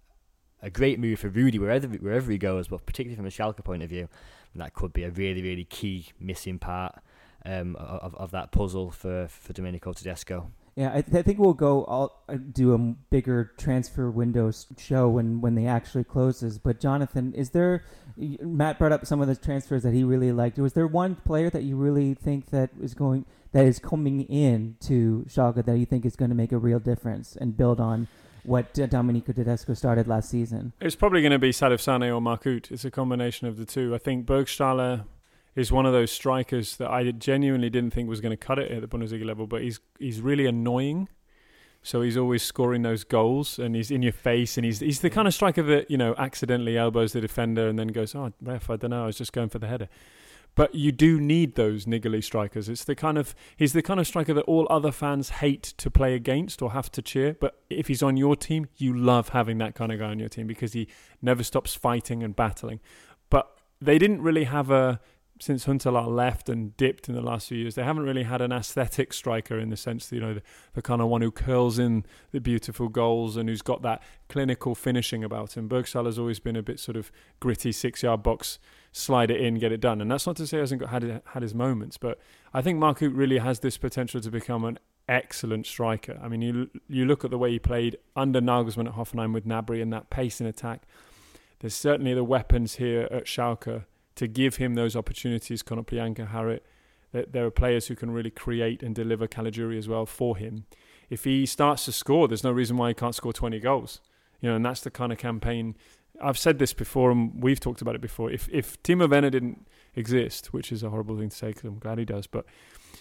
a great move for Rudy wherever wherever he goes, but particularly from a Schalke point of view, that could be a really really key missing part um, of of that puzzle for for Domenico Tedesco. Yeah, I, th- I think we'll go all uh, do a bigger transfer window show when, when they actually closes. But Jonathan, is there? Matt brought up some of the transfers that he really liked. Was there one player that you really think that is going that is coming in to Schalke that you think is going to make a real difference and build on what uh, Domenico Tedesco started last season? It's probably going to be Salif Sane or Mark Uth. It's a combination of the two. I think Burgstaller is one of those strikers that I genuinely didn't think was going to cut it at the Bundesliga level, but he's he's really annoying. So he's always scoring those goals, and he's in your face, and he's he's the kind of striker that, you know, accidentally elbows the defender and then goes, oh, ref, I don't know, I was just going for the header. But you do need those niggly strikers. It's the kind of he's the kind of striker that all other fans hate to play against or have to cheer. But if he's on your team, you love having that kind of guy on your team because he never stops fighting and battling. But they didn't really have a... Since Huntelaar left and dipped in the last few years, they haven't really had an aesthetic striker in the sense that, you know, the, the kind of one who curls in the beautiful goals and who's got that clinical finishing about him. Burgstaller's always been a bit sort of gritty, six-yard box, slide it in, get it done. And that's not to say he hasn't got, had, had his moments, but I think Mark Uth really has this potential to become an excellent striker. I mean, you you look at the way he played under Nagelsmann at Hoffenheim with Gnabry and that pace in attack. There's certainly the weapons here at Schalke to give him those opportunities. Konoplyanka, Harit, there are players who can really create and deliver Caligiuri as well for him. If he starts to score, there's no reason why he can't score twenty goals. You know, and that's the kind of campaign. I've said this before, and we've talked about it before. If if Timo Werner didn't exist, which is a horrible thing to say because I'm glad he does, but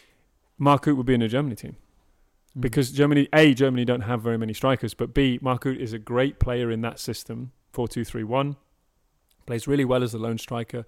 Mark Uth would be in a Germany team. Mm. Because Germany, A, Germany don't have very many strikers, but B, Mark Uth is a great player in that system, four two three one. Plays really well as a lone striker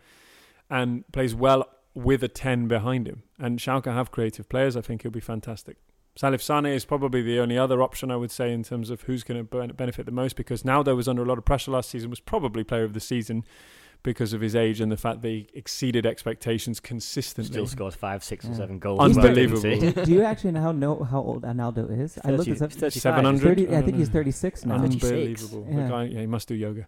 and plays well with a ten behind him. And Schalke have creative players. I think he'll be fantastic. Salif Sane is probably the only other option I would say in terms of who's going to benefit the most, because Naldo was under a lot of pressure last season, was probably player of the season because of his age and the fact that he exceeded expectations consistently. Still scores five, six, yeah. or seven goals. Unbelievable. do, do you actually now know how old Naldo is? thirty, I looked this up. seven hundred? thirty, I think he's thirty-six now. Unbelievable. Yeah. The guy, yeah, he must do yoga.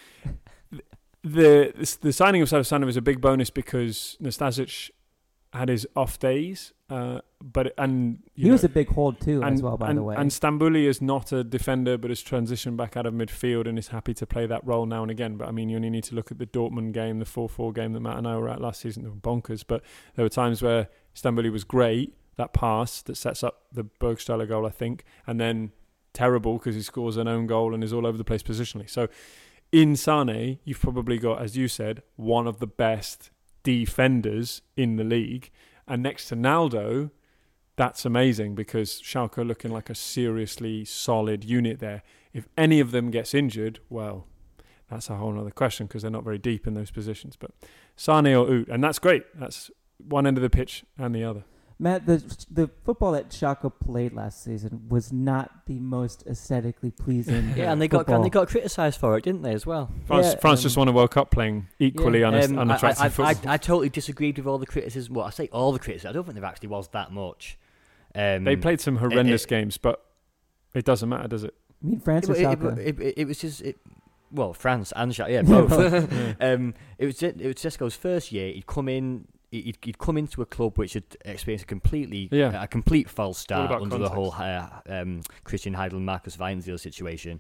The the signing of Salif Sane was a big bonus because Nastasic had his off days, uh, but and you he know, was a big hold too and, as well. By and, the way, and Stambouli is not a defender, but has transitioned back out of midfield and is happy to play that role now and again. But I mean, you only need to look at the Dortmund game, the four four game that Matt and I were at last season. They were bonkers, but there were times where Stambouli was great. That pass that sets up the Burgstaller goal, I think, and then terrible because he scores an own goal and is all over the place positionally. So in Sane, you've probably got, as you said, one of the best defenders in the league. And next to Naldo, that's amazing because Schalke are looking like a seriously solid unit there. If any of them gets injured, well, that's a whole other question because they're not very deep in those positions. But Sane or Ut, and that's great. That's one end of the pitch and the other. Matt, the the football that Schalke played last season was not the most aesthetically pleasing. Yeah, and they got and they got criticised for it, didn't they, as well? France, yeah, France um, just won a World Cup playing equally yeah, un- um, unattractive I, I, football. I, I totally disagreed with all the criticism. Well, I say all the criticism. I don't think there actually was that much. Um, they played some horrendous it, it, games, but it doesn't matter, does it? I mean, France it, or Schalke? It, it, it, it was just... It, well, France and Schalke, yeah, both. yeah. um, it was it was Tedesco's first year. He'd come in... He'd, he'd come into a club which had experienced a completely yeah. a complete false start under context? the whole uh, um, Christian Heidel, Marcus Weinziel situation.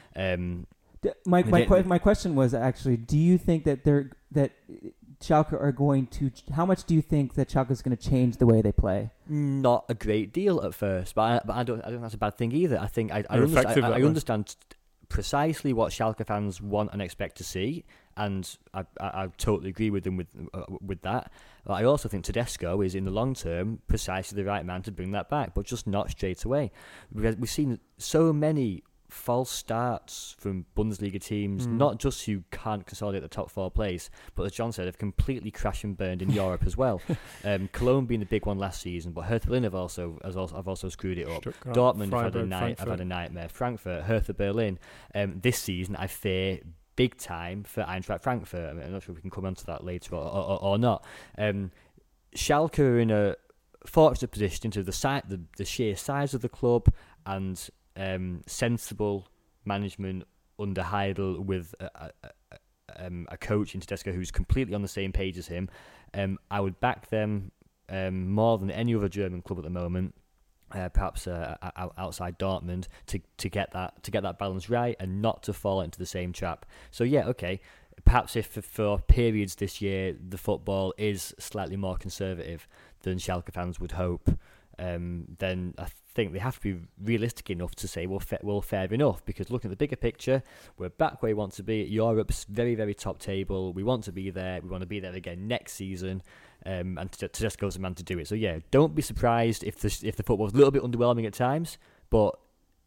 Um, my my, que- my question was actually, do you think that they're that Schalke are going to? How much do you think that Schalke is going to change the way they play? Not a great deal at first, but I, but I don't I don't think that's a bad thing either. I think I I, They're understand, effective I, that I way. understand precisely what Schalke fans want and expect to see, and I I, I totally agree with them with uh, with that. But I also think Tedesco is in the long term precisely the right man to bring that back, but just not straight away. We've, we've seen so many false starts from Bundesliga teams, mm. not just who can't consolidate the top four place, but as John said, have completely crashed and burned in Europe as well. Um, Cologne being the big one last season, but Hertha Berlin have also, has also have also screwed it up. Stuttgart, Dortmund have had, Freiburg, a night, have had a nightmare. Frankfurt, Hertha Berlin. Um, this season, I fear big time for Eintracht Frankfurt. I mean, I'm not sure if we can come on to that later or, or, or not. Um, Schalke are in a fortunate position to the, si- the the sheer size of the club and um, sensible management under Heidel with a, a, a, um, a coach in Tedesco who's completely on the same page as him. Um, I would back them um, more than any other German club at the moment. Uh, perhaps uh, outside Dortmund to, to get that to get that balance right and not to fall into the same trap. So yeah, okay. Perhaps if for periods this year the football is slightly more conservative than Schalke fans would hope, um, then I think they have to be realistic enough to say, well, fa- well, fair enough, because looking at the bigger picture, we're back where we want to be at Europe's very, very top table. We want to be there. We want to be there again next season. Um, and Tedesco's the man to do it. So yeah, don't be surprised if the if the football's a little bit underwhelming at times, but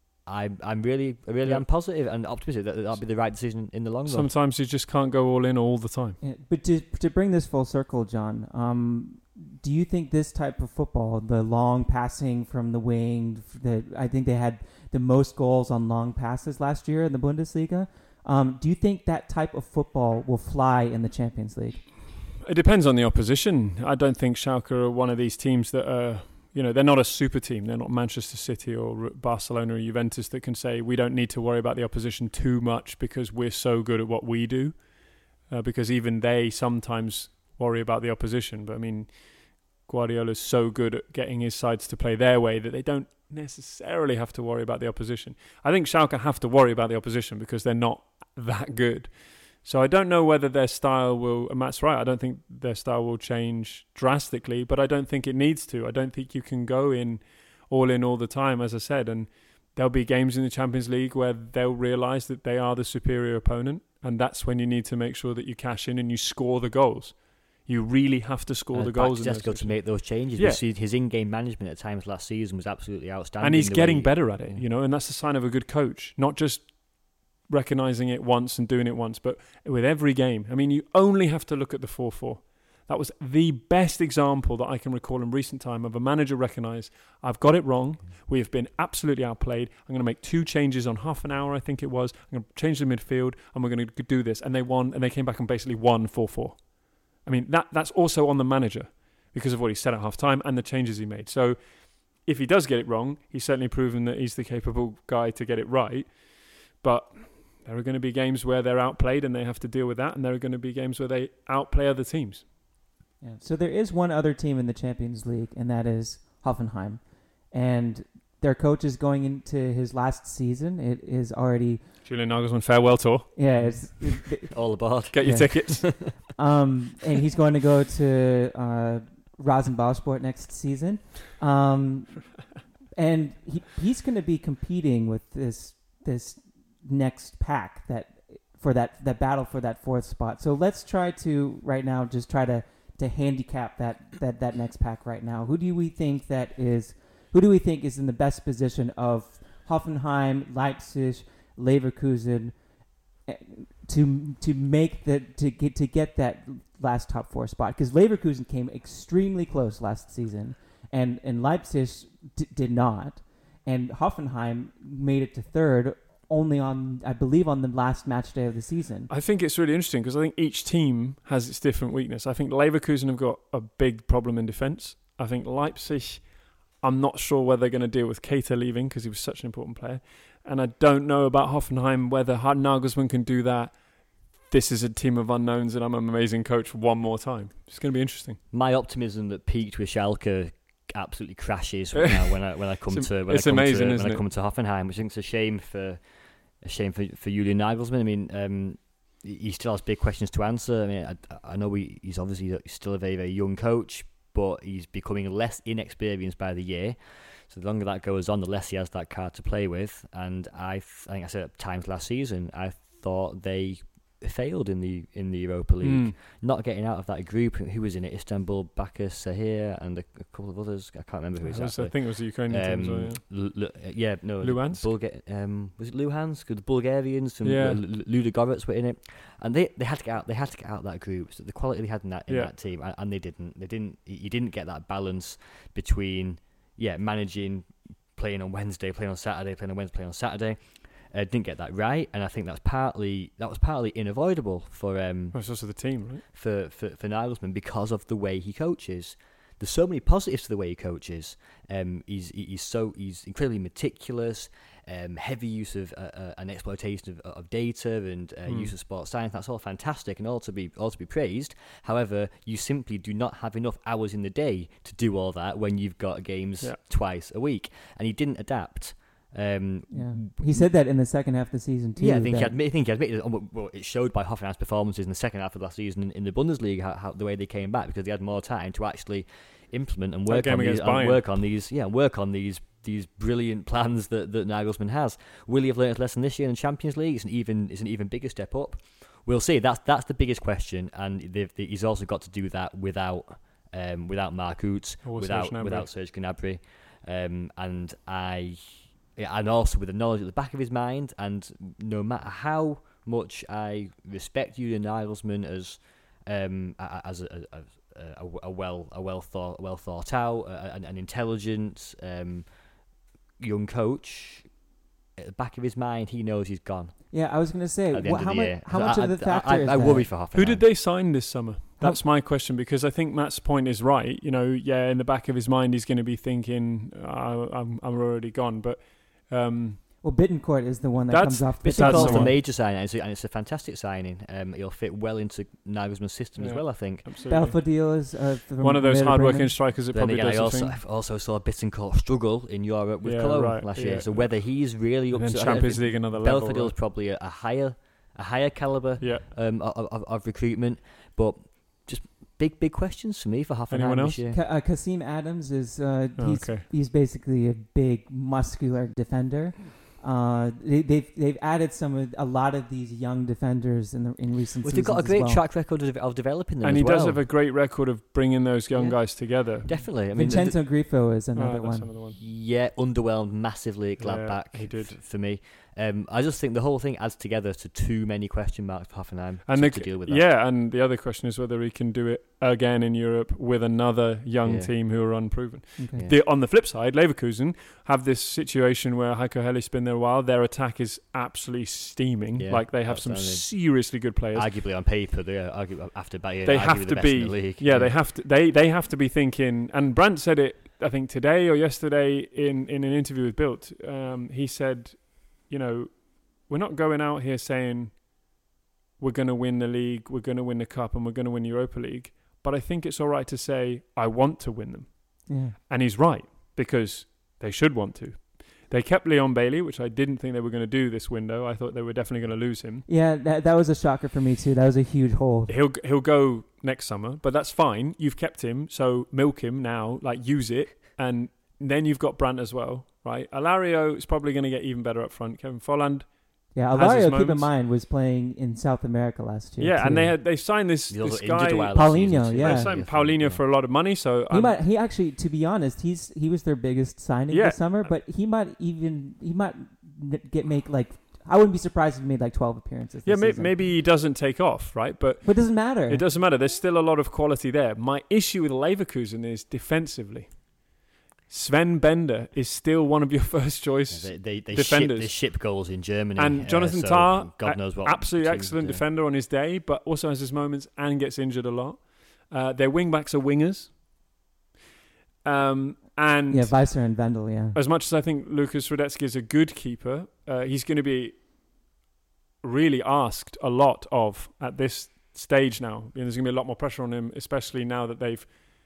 I'm I'm really I really yeah. am positive and optimistic that that'll be the right decision in the long run. Sometimes you just can't go all in all the time. Yeah, but to to bring this full circle, John, um, do you think this type of football, the long passing from the wing, the I think they had the most goals on long passes last year in the Bundesliga. Um, do you think that type of football will fly in the Champions League? It depends on the opposition. I don't think Schalke are one of these teams that are, you know, they're not a super team. They're not Manchester City or Barcelona or Juventus that can say we don't need to worry about the opposition too much because we're so good at what we do. Uh, because even they sometimes worry about the opposition. But I mean, Guardiola's so good at getting his sides to play their way that they don't necessarily have to worry about the opposition. I think Schalke have to worry about the opposition because they're not that good. So I don't know whether their style will, and Matt's right, I don't think their style will change drastically, but I don't think it needs to. I don't think you can go in all in all the time, as I said, and there'll be games in the Champions League where they'll realise that they are the superior opponent, and that's when you need to make sure that you cash in and you score the goals. You really have to score uh, the goals. Just got to make those changes. Yeah. We see his in-game management at times last season was absolutely outstanding. And he's getting way, better at it, yeah. you know, and that's a sign of a good coach. Not just recognising it once and doing it once, but with every game. I mean, you only have to look at the four four. That was the best example that I can recall in recent time of a manager recognise, I've got it wrong. We have been absolutely outplayed. I'm going to make two changes on half an hour, I think it was. I'm going to change the midfield and we're going to do this. And they won, and they came back and basically won four four. I mean, that that's also on the manager because of what he said at half time and the changes he made. So if he does get it wrong, he's certainly proven that he's the capable guy to get it right. But there are going to be games where they're outplayed and they have to deal with that, and there are going to be games where they outplay other teams. Yeah. So there is one other team in the Champions League, and that is Hoffenheim. And their coach is going into his last season. It is already... Julian Nagelsmann farewell tour. Yeah. It's, it, All aboard. Get your yeah. tickets. um, and he's going to go to uh, Rasenballsport next season. Um, and he, he's going to be competing with this this... next pack that for that that battle for that fourth spot. So let's try to right now just try to, to handicap that, that, that next pack right now. Who do we think that is who do we think is in the best position of Hoffenheim, Leipzig, Leverkusen to to make the to get to get that last top four spot? Because Leverkusen came extremely close last season, and and Leipzig d- did not, and Hoffenheim made it to third only on, I believe, on the last match day of the season. I think it's really interesting because I think each team has its different weakness. I think Leverkusen have got a big problem in defence. I think Leipzig, I'm not sure whether they're going to deal with Keita leaving because he was such an important player. And I don't know about Hoffenheim, whether Nagelsmann can do that. This is a team of unknowns and I'm an amazing coach one more time. It's going to be interesting. My optimism that peaked with Schalke absolutely crashes when I, when I, when I come it's to when it's I come amazing, to, isn't when it? I come to Hoffenheim, which I think is a shame for a shame for, for Julian Nagelsmann. I mean, um, he still has big questions to answer. I mean, I, I know he, he's obviously still a very, very young coach, but he's becoming less inexperienced by the year. So the longer that goes on, the less he has that card to play with. And I, th- I think I said at times last season, I thought they failed in the in the Europa League, Mm. not getting out of that group. Who was in it? Istanbul, Bakus, Sahir, and a, a couple of others. I can't remember who I, was, exactly. I think it was the Ukrainian Um, team. So, yeah. L- L- yeah, no, Luhansk? Bulga- um, was it Luhansk? The Bulgarians and Yeah. L- L- Ludogorets were in it, and they, they had to get out. They had to get out of that group. So the quality they had in that in Yeah. that team, and, and they didn't. They didn't. You didn't get that balance between yeah managing, playing on Wednesday, playing on Saturday, playing on Wednesday, playing on Saturday. Uh, didn't get that right, and I think that's partly that was partly unavoidable for um Well, it's also the team, right? for, for for Nagelsmann because of the way he coaches. There's so many positives to the way he coaches. Um, he's he's so he's incredibly meticulous, um, heavy use of uh, uh, an exploitation of, of data and uh, Mm. use of sports science. That's all fantastic and all to be all to be praised. However, you simply do not have enough hours in the day to do all that when you've got games Yeah. twice a week, and he didn't adapt. Um, Yeah, he said that in the second half of the season too. Yeah, I think he that- admit, I think he admitted. Well, it showed by Hoffenheim's performances in the second half of last season in, in the Bundesliga how, how the way they came back because they had more time to actually implement and That work game on these against and Bayern. work on these. Yeah, work on these these brilliant plans that, that Nagelsmann has. Will he have learned his lesson this year in the Champions League? It's an even it's an even bigger step up. We'll see. That's that's the biggest question, and they've, they, he's also got to do that without um, without Mark Uth, Or without Serge Gnabry. without Serge Gnabry, um, and I. Yeah, and also with the knowledge at the back of his mind, and no matter how much I respect Julian Nagelsmann as um, a- as a, a, a, a well a well thought well thought out, uh, an, an intelligent um, young coach, at the back of his mind, he knows he's gone yeah, I was going to say, at the what, end how of the much year. how So much I, of the I- factor I, is I that? worry for Hoffenheim. Who did they sign this summer? That's my question, because I think Matt's point is right. You know, yeah, in the back of his mind, he's going to be thinking, oh, I'm, I'm already gone. But um, Well, Bittencourt is the one that That's- comes off. that's the Bittencourt's the a one. major signing, and it's, a, and it's a fantastic signing. Um, he'll fit well into Nagelsmann's system as Yeah. well, I think. absolutely. Belfodil is uh, from One of those Werder hard-working Bremen. strikers that Then probably again, I does the also thing. I've also saw Bittencourt struggle in Europe with Yeah, Cologne right, last yeah. year. So whether he's really up And to then I Champions think League another level. Belfodil is Right? probably a, a higher a higher caliber Yeah. um, of, of, of recruitment, but just big big questions for me for Hoffenheim Anyone this else? year. Ka- uh, Kasim Adams is uh, Oh, he's okay. he's basically a big muscular defender. Uh, they, they've they've added some of a lot of these young defenders in the in recent Well, seasons. they've got a as great well. track record of, of developing them And as he well. does have a great record of bringing those young Yeah. guys together. Definitely. I mean, th- Vincenzo Grifo is Oh, another that's one. another one. yeah, underwhelmed massively at Yeah, Gladbach. he did. f- for me. Um, I just think the whole thing adds together to too many question marks for Hoffenheim And to, the, to deal with that. yeah, and the other question is whether he can do it again in Europe with another young Yeah. team who are unproven. Okay. Yeah. The, on the flip side, Leverkusen have this situation where Heiko Hellich's been there a while. Their attack is absolutely steaming. Yeah, like they have some outstanding. seriously good players. Arguably on paper, they are arguably after Bayern. they arguably have the to best be. in the league. Yeah, they have to. They they have to be thinking. And Brandt said it, I think today or yesterday in in an interview with Bild. Um, he said, you know, we're not going out here saying we're going to win the league, we're going to win the cup, and we're going to win Europa League. But I think it's all right to say I want to win them. Yeah. And he's right, because they should want to. They kept Leon Bailey, which I didn't think they were going to do this window. I thought they were definitely going to lose him. Yeah, that that was a shocker for me too. That was a huge hold. He'll he'll go next summer, but that's fine. You've kept him, so milk him now, like use it. And then you've got Brandt as well, right? Alario is probably going to get even better up front. Kevin Folland, Yeah, has his Alario, keep in moments. mind, was playing in South America last year. Yeah, too. and they had they signed this He also this injured guy. a while last Paulinho, season too. yeah. They signed Yeah, Paulinho yeah. for a lot of money, so He um, might. He actually, to be honest, he's he was their biggest signing Yeah. this summer. But he might even he might n- get make like. I wouldn't be surprised if he made like twelve appearances. yeah, this may, season. maybe he doesn't take off, right? But But it doesn't matter. it doesn't matter. There's still a lot of quality there. My issue with Leverkusen is defensively. Sven Bender is still one of your first choice. Yeah, they they, they, ship, defenders. they ship goals in Germany. And uh, Jonathan so Tah, God a- knows what Absolutely teams excellent do. defender on his day, but also has his moments and gets injured a lot. Uh, their wing backs are wingers. Um, and Yeah, Weiser and Vendel. Yeah. as much as I think Lucas Radetzky is a good keeper, uh, he's going to be really asked a lot of at this stage now. You know, there's going to be a lot more pressure on him, especially now that they've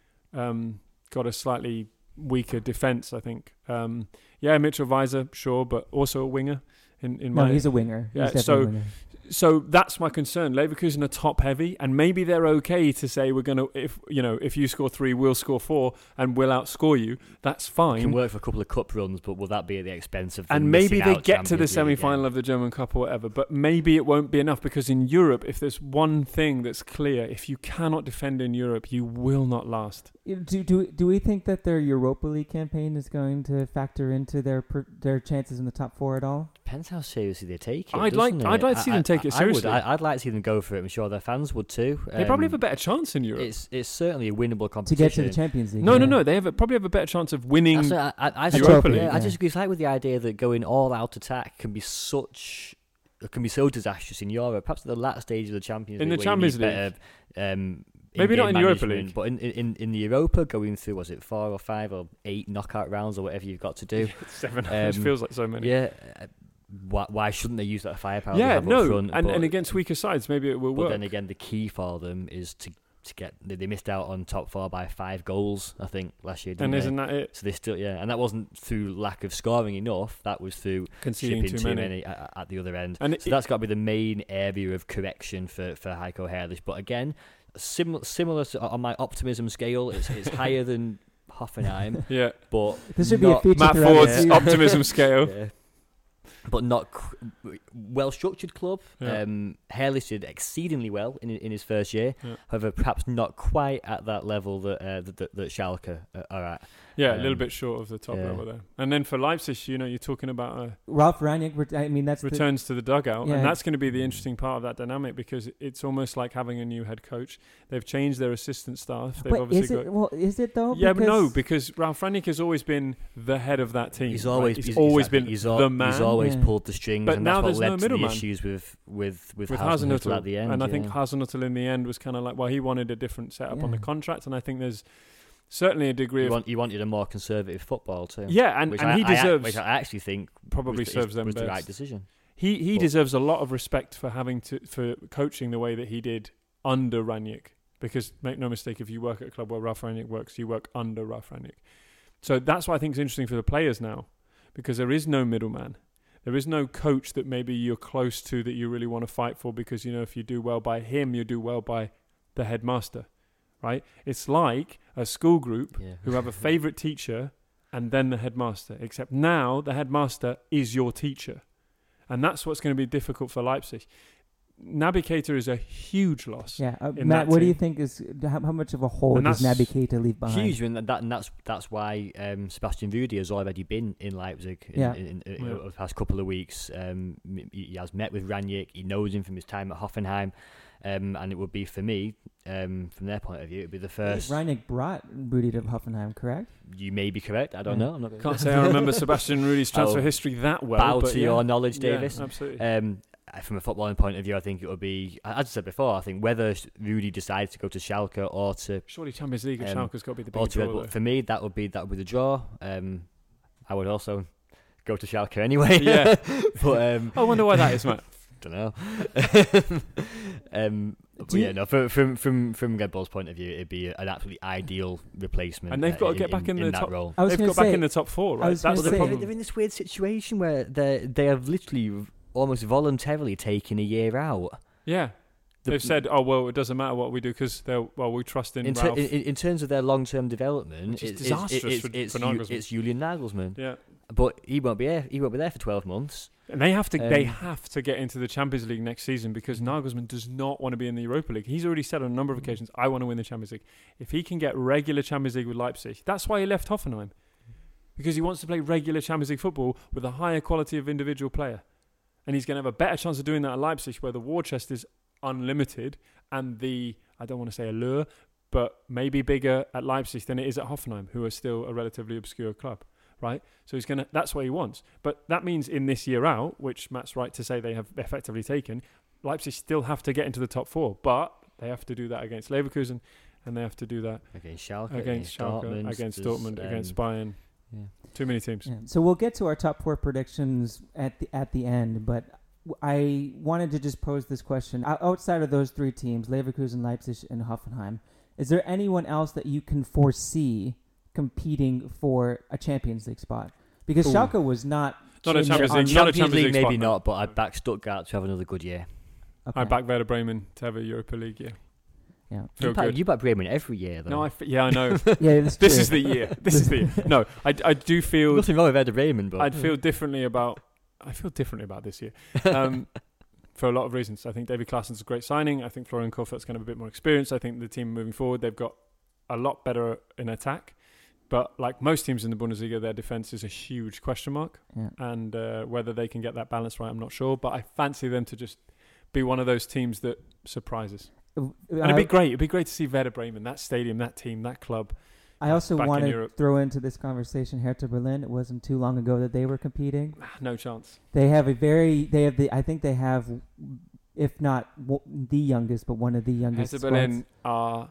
um, got a slightly weaker defence, I think. Um, yeah, Mitchell Weiser, sure, but also a winger. In, in No, my he's a winger. Yeah, he's definitely so- a winger. So that's my concern. Leverkusen are top heavy, and maybe they're okay to say we're going to, if you know, if you score three, we'll score four, and we'll outscore you. That's fine. Can work for a couple of cup runs, but will that be at the expense of them And maybe missing they out get to the Champions League semi-final again? of the German Cup or whatever, but maybe it won't be enough, because in Europe, if there's one thing that's clear, if you cannot defend in Europe, you will not last. Do do do we think that their Europa League campaign is going to factor into their per, their chances in the top four at all? Depends how seriously they take it. I'd like- doesn't I'd it? like to see I- them take it I- I would. seriously. I, I'd like to see them go for it. I'm sure their fans would too. They probably Um, have a better chance in Europe. It's it's certainly a winnable To competition. get to the Champions League. No, no, yeah. no. They have a, probably have a better chance of winning. That's what I, I, I, A just- trophy, yeah, I yeah. just dislike with the idea that going all out attack can be such it can be so disastrous in Europe. Perhaps at the last stage of the Champions In League, the where you Champions need League. better, um, Maybe not in-game in Europa management, League. but in, in in the Europa, going through was it four or five or eight knockout rounds or whatever you've got to do. Seven. Um, It feels like so many. Yeah, uh, why, why shouldn't they use that firepower? they Yeah, have up no, front? and, But- and against weaker sides, maybe it will But work. then again, the key for them is to to get. They they missed out on top four by five goals, I think, last year. Didn't and they? isn't that it? So they still, yeah, and that wasn't through lack of scoring enough. That was through Conceding shipping too many. at, at the other end. And So it- that's got to be the main area of correction for for Heiko Herrlich. But again, similar similar to, on my optimism scale, it's it's higher than Hoffenheim, Yeah. but This should be a not- feature Matt throughout the Ford's season. optimism scale. yeah. But not cr- well structured club. Yeah. Um, Herrlich did exceedingly well in in his first year. Yeah. However, perhaps not quite at that level that uh, that, that, that Schalke uh, are at. Yeah, a little Um, bit short of the top yeah. level there. And then for Leipzig, you know, you're talking about uh, Ralph Rangnick. ret- I mean, that's the, returns to the dugout, Yeah. and that's going to be the interesting part of that dynamic, because it's almost like having a new head coach. They've changed their assistant staff. They've but obviously is got. it? Well, is it though? Yeah, but no, Because- because Ralph Rangnick has always been the head of that team. He's right? always he's he's, always exactly, been he's the al- man. He's always Yeah. pulled the strings, But and now that's what there's no led to the middleman. issues with with with, with Hasenhüttl Hasenhüttl at the end. and I think yeah. Hasenhüttl in the end was kind of like, well, he wanted a different setup on the Yeah. contract, and I think there's certainly a degree he, of want, he wanted a more conservative football too. yeah, and, which and I, he I- deserves which I actually think probably was, serves is, them was best. the right decision. He he But- deserves a lot of respect for having to for coaching the way that he did under Rangnick. Because make no mistake, if you work at a club where Ralph Rangnick works, you work under Ralph Rangnick. So that's what I think is interesting for the players now, because there is no middleman. There is no coach that maybe you're close to that you really want to fight for, because you know if you do well by him, you do well by the headmaster, right? It's like a school group Yeah. who have a favourite teacher and then the headmaster, except now the headmaster is your teacher. And that's what's going to be difficult for Leipzig. Naby Keita is a huge loss. Yeah, uh, in Matt, that what do you team. think is how, how much of a hole And does that's Naby Keita leave behind? Huge, and that, and that's that's why um, Sebastian Rudi has already been in Leipzig in, Yeah. in, in, in Yeah. over the past couple of weeks. Um, he he has met with Rangnick. He knows him from his time at Hoffenheim, um, and it would be for me, um, from their point of view, it would be the first. Rangnick brought Rudy to Hoffenheim, correct? You may be correct. I don't Yeah. know. I'm not Can't say I remember Sebastian Rudi's transfer I'll history that well. bow but to yeah. your knowledge, Yeah, Davis. absolutely. Um, from a footballing point of view, I think it would be, as I said before, I think whether Rudy decides to go to Schalke or to Surely Champions League at um, Schalke's got to be the or big to Red draw. Bull, though. for me, that would be that would be the draw. Um, I would also go to Schalke anyway. Yeah. but um, I wonder why that is, Matt. don't know. um, but Do you- yeah, no. From from from from Red Bull's point of view, it'd be an absolutely ideal replacement. And they've uh, got to get back in the that top- role. I was They've gonna got back say- in the top four, I right? was That's gonna the say- They're, problem. they're in this weird situation where they they have literally almost voluntarily taken a year out. Yeah. The- They've said, oh, well, it doesn't matter what we do because, they're well, we trust in, in, ter- Ralph. in, in terms of their long-term development, Which is it's, disastrous it's, for- it's, for Ju- Nagelsmann. it's Julian Nagelsmann. yeah. but he won't be there. He won't be there for twelve months. And they have to Um, they have to get into the Champions League next season because Nagelsmann does not want to be in the Europa League. He's already said on a number of occasions, I want to win the Champions League. If he can get regular Champions League with Leipzig, that's why he left Hoffenheim. Because he wants to play regular Champions League football with a higher quality of individual player. And he's going to have a better chance of doing that at Leipzig where the war chest is unlimited and the, I don't want to say allure, but maybe bigger at Leipzig than it is at Hoffenheim, who are still a relatively obscure club. Right, so he's gonna. That's what he wants. But that means in this year out, which Matt's right to say they have effectively taken, Leipzig still have to get into the top four, but they have to do that against Leverkusen, and they have to do that against Schalke, against Schalke, Dortmund, against there's, Dortmund, um, against Bayern. Yeah. Too many teams. Yeah. So we'll get to our top four predictions at the at the end, but I wanted to just pose this question: O- outside of those three teams, Leverkusen, Leipzig, and Hoffenheim, is there anyone else that you can foresee competing for a Champions League spot? Because Ooh. Schalke was not Not a in Champions the- League. On Not a Champions Champions League, League maybe spot, not, but I'd back Stuttgart to have another good year. Okay. I back Werder Bremen to have a Europa League year. Yeah. Feel You back, good. you back Bremen every year, though. No, I f- yeah, I know. Yeah, that's This true. is the year. This is the year. No, I, I do feel. Nothing wrong with Werder Bremen, but I'd feel differently about. I feel differently about this year. Um, for a lot of reasons. I think David Klaasen's a great signing. I think Florian Kohfeldt's going to have a bit more experience. I think the team moving forward, they've got a lot better in attack. But like most teams in the Bundesliga, their defence is a huge question mark. Yeah. And uh, whether they can get that balance right, I'm not sure. But I fancy them to just be one of those teams that surprises. Uh, And it'd be great. It'd be great to see Werder Bremen, that stadium, that team, that club. I also back in want to Europe. throw into this conversation Hertha Berlin. It wasn't too long ago that they were competing. No chance. They have a very, they have the, I think they have, if not w- the youngest, but one of the youngest Hertha squads. Berlin are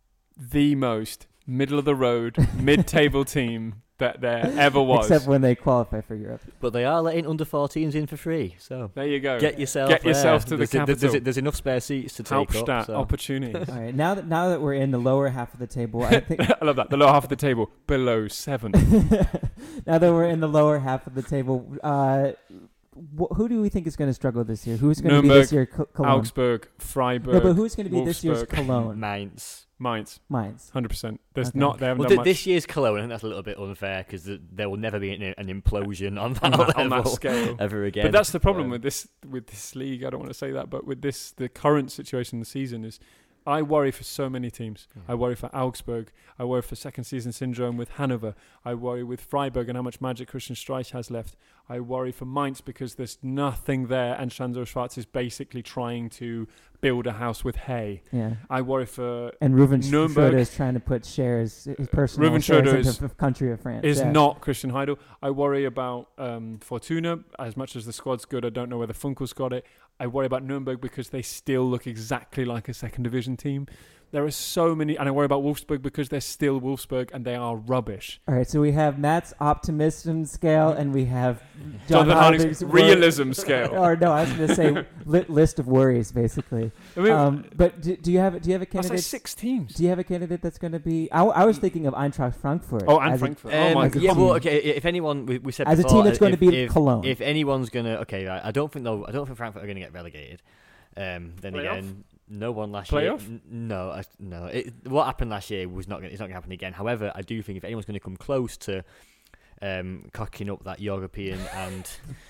the most middle of the road, mid-table team that there ever was. Except when they qualify for Europe. but they are letting under fourteens in for free. So There you go. get yourself Get yourself there. to the there's, capital. There's, there's enough spare seats to take Hauptstadt up. So. opportunities. All right, now that now that we're in the lower half of the table, I think I love that. The lower half of the table, below seven. now that we're in the lower half of the table, uh, wh- who do we think is going to struggle this year? Who's going to be Nuremberg, this year? Co- Cologne. Augsburg, Freiburg, No, but who's going to be this year's Wolfsburg. Cologne? Mainz. Mainz. Mainz. one hundred percent. There's Okay. not, they haven't Well, done th- much this year's Cologne, I think that's a little bit unfair because th- there will never be an, an implosion on that, on, that, on level that scale. ever again. But that's the problem Um, with this with this league. I don't want to say that, but with this, the current situation in the season is, I worry for so many teams. Yeah. I worry for Augsburg. I worry for second season syndrome with Hanover. I worry with Freiburg and how much magic Christian Streich has left. I worry for Mainz because there's nothing there, and Sandro Schwarz is basically trying to build a house with hay. Yeah. I worry for And Ruven Sch- Nuremberg. Schroeder is trying to put shares, his personal Ruven shares Schroeder into is- the country of France. is yeah. not Christian Heidel. I worry about um, Fortuna. As much as the squad's good, I don't know whether Funkel's got it. I worry about Nuremberg because they still look exactly like a second division team. There are so many, and I worry about Wolfsburg because they're still Wolfsburg and they are rubbish. All right, so we have Matt's optimism scale, and we have John Jonathan Harding's Harding's wor- realism scale. Or no, I was going to say li- list of worries, basically. I mean, Um, but do, do you have do you have a that's candidate? like six teams. Do you have a candidate that's going to be? I, I was thinking of Eintracht Frankfurt. Oh, and as a- Frankfurt. oh my Um, as a god. yeah, well, team. okay. If anyone, we, we said as a before, team that's going if, to beat if, Cologne. If anyone's gonna, okay, I, I don't think though. I don't think Frankfurt are going to get relegated. Um, then Playoff? again, no one last Playoff? year. N- no, I, no. It, what happened last year was not. Gonna, it's not going to happen again. However, I do think if anyone's going to come close to um, cocking up that European and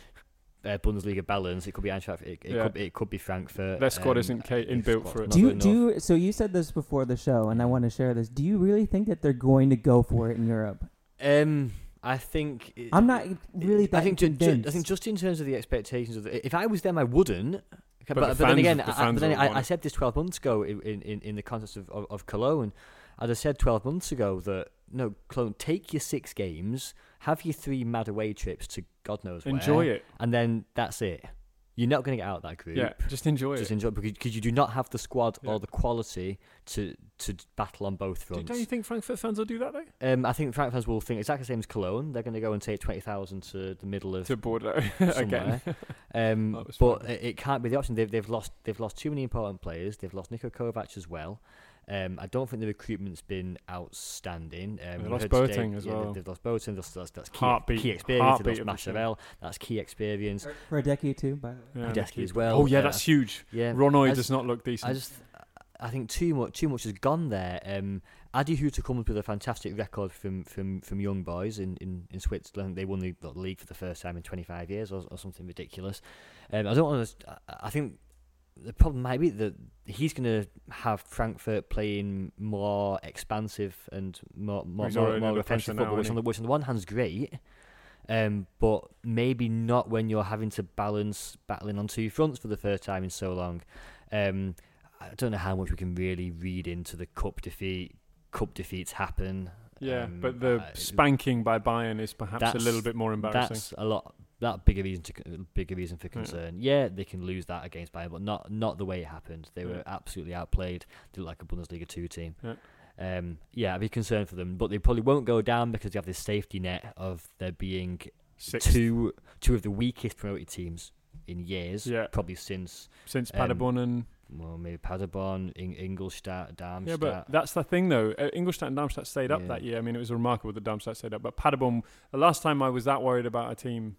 uh, Bundesliga balance, it could be Eintracht. It, it Yeah. could. It could be Frankfurt. Their squad um, isn't ca- their inbuilt squad's for it. not do you good do enough. you, so? You said this before the show, and I want to share this. Do you really think that they're going to go for it in Europe? Um, I think it- I'm not really that I think ju- ju- convinced. I think just in terms of the expectations of the, if I was them, I wouldn't. But, the but, then fans- again, the I, fans but then will I, want I it. said this twelve months ago in, in, in the context of, of, of Cologne. I'd have said twelve months ago that no, Cologne, take your six games, have your three mad away trips to God knows where, Enjoy it. and then that's it. You're not going to get out of that group. Yeah, just enjoy Just it. enjoy because, because you do not have the squad Yeah. or the quality to to battle on both Do- fronts. Don't you think Frankfurt fans will do that though? Um, I think Frankfurt fans will think exactly the same as Cologne. They're going to go and take twenty thousand to the middle of To Bordeaux again. Um, That was but fun. it, it can't be the option. They've they've lost they've lost too many important players. They've lost Niko Kovac as well. Um, I don't think the recruitment's been outstanding. Um, They we lost heard today- Boateng as yeah, well. They've, they've lost Boateng. That's, that's, that's key, Heartbeat- key experience. heartbeat They of lost the team. Mascherel. That's key experience. for a decade too. But Yeah, Hideki they as keep- well. Oh yeah, Uh, that's huge. Yeah, Ronoy I does just- not look decent. I just I think too much too much has gone there. Um, Adi Hutter comes with a fantastic record from, from, from young boys in, in, in Switzerland. They won the, the league for the first time in twenty-five years or, or something ridiculous. Um, I don't want to. I think the problem might be that he's going to have Frankfurt playing more expansive and more more, more, more offensive football, which on, the, which on the one hand is great, um, but maybe not when you're having to balance battling on two fronts for the first time in so long. Um, I don't know how much we can really read into the cup defeat. Cup defeats happen. Yeah, um, but the uh, spanking by Bayern is perhaps a little bit more embarrassing. That's a lot. That bigger reason to bigger reason for concern. Yeah. yeah, they can lose that against Bayern, but not not the way it happened. They yeah. were absolutely outplayed. They look like a Bundesliga two team. Yeah. Um, yeah, I'd be concerned for them, but they probably won't go down because they have this safety net of there being Sixth. two two of the weakest promoted teams in years. Yeah. Probably since since um, Paderborn and well, maybe Paderborn, In- Ingolstadt, Darmstadt. yeah, but that's the thing though. Uh, Ingolstadt and Darmstadt stayed up Yeah. that year. I mean, it was remarkable that Darmstadt stayed up. But Paderborn, the last time I was that worried about a team,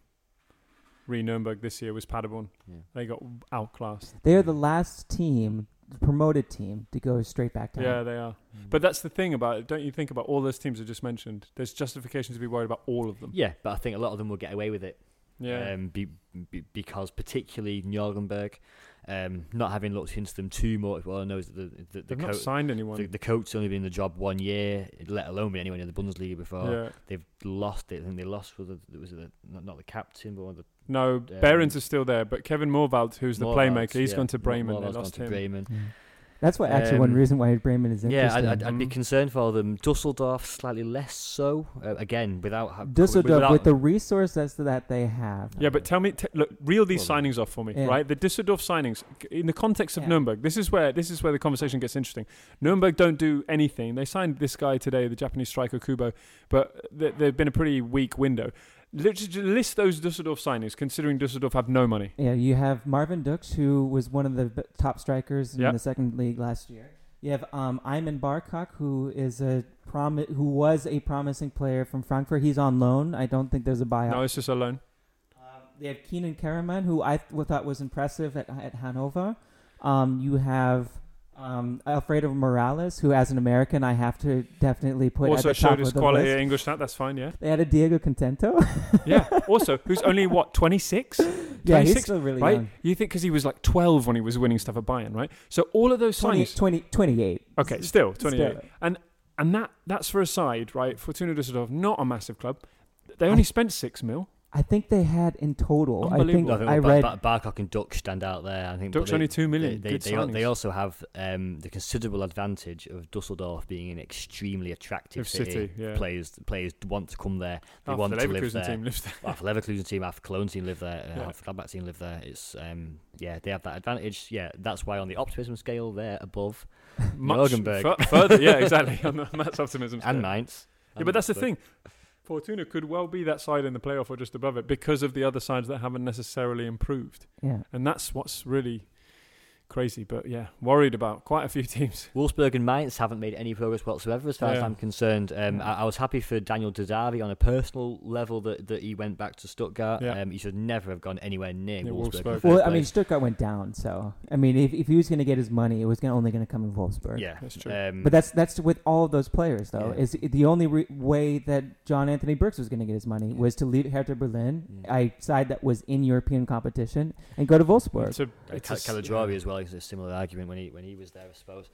re Nuremberg this year, was Paderborn. Yeah. They got outclassed. They are the last team, the promoted team, to go straight back down. Yeah, they are. Mm. But that's the thing about it. Don't you think about all those teams I just mentioned? There's justification to be worried about all of them. Yeah, but I think a lot of them will get away with it. Yeah. Um, be, be, because particularly Nuremberg, um, not having looked into them too much. Well, I know that the the, the, They've co- not signed anyone. the, the coach's only been in the job one year, let alone been anywhere in the Bundesliga before. yeah. They've lost it. I think they lost for the was it the, not, not the captain, but one of the No, Behrens is still there, but Kevin Morvald, who's the Morvalds, playmaker, he's yeah. gone to Mor- Bremen. They Morvald's lost gone him. to Bremen. Yeah. That's what actually one Um, reason why Bremen is Yeah, interesting. I'd, I'd, I'd be Mm. concerned for them. Dusseldorf slightly less so. Uh, again, without ha- Dusseldorf, without, with the resources that they have. Yeah, but tell me, t- look, reel these Well, signings off for me, yeah. right? The Düsseldorf signings, in the context of Yeah. Nuremberg, this is where this is where the conversation gets interesting. Nuremberg don't do anything. They signed this guy today, the Japanese striker Kubo, but th- they've been a pretty weak window. Literally list those Düsseldorf signings, considering Düsseldorf have no money. Yeah, you have Marvin Dux, who was one of the b- top strikers in Yeah. the second league last year. You have um, Ayman Barkok, who is a promi- who was a promising player from Frankfurt. He's on loan. I don't think there's a buyout. No, it's just a loan. Um, they have Keenan Karaman, who I th- thought was impressive at, at Hanover. Um, you have um, Alfredo Morales, who, as an American, I have to definitely put Also at the top showed his of the quality list. at Ingolstadt. That's fine, yeah. They had a Diego Contento. Yeah. Also, who's only what twenty-six? Yeah, he's twenty-six, still really right? young. You think because he was like twelve when he was winning stuff at Bayern, right? So all of those twenty, signings. twenty, twenty-eight. Okay, still twenty-eight. Still. And and that that's for a side, right? Fortuna Düsseldorf, not a massive club. They only I- spent six mil. I think they had in total. I think Unbelievable. I think I Bar- read. Bar- Barkok and Duck stand out there. I think but Duck's they- only two million. They, Good they, they, al- signings. they also have um, the considerable advantage of Dusseldorf being an extremely attractive Of city. city, yeah. Players players want to come there. They Half want the to live Leverkusen there. team lives there. Half the Leverkusen team, half the Cologne team live there, uh, Yeah. half the Gladbach team live there. It's um, yeah, they have that advantage. Yeah, that's why on the optimism scale they're above Much Nuremberg. fu- further, yeah, exactly. On the Matt's optimism and scale. Mainz. Yeah, but that's the thing. Fortuna could well be that side in the playoff or just above it because of the other sides that haven't necessarily improved. Yeah. And that's what's really crazy. But yeah, worried about quite a few teams. Wolfsburg and Mainz haven't made any progress whatsoever as far as Yeah. I'm concerned. Um, I, I was happy for Daniel Dezavi on a personal level that, that he went back to Stuttgart. Yeah. Um, he should never have gone anywhere near Yeah, Wolfsburg. Wolfsburg. in the Well, first I mean, place. Stuttgart went down, so I mean, if if he was going to get his money, it was gonna, only going to come in Wolfsburg. yeah, That's true. Um, But that's that's with all of those players, though. Yeah. Is the only re- way that John Anthony Burks was going to get his money was to leave Hertha Berlin, Yeah. a side that was in European competition, and go to Wolfsburg. It's a, Uh, it's Cal- a s- Calagiuri yeah. as well is a similar argument when he when he was there, I suppose.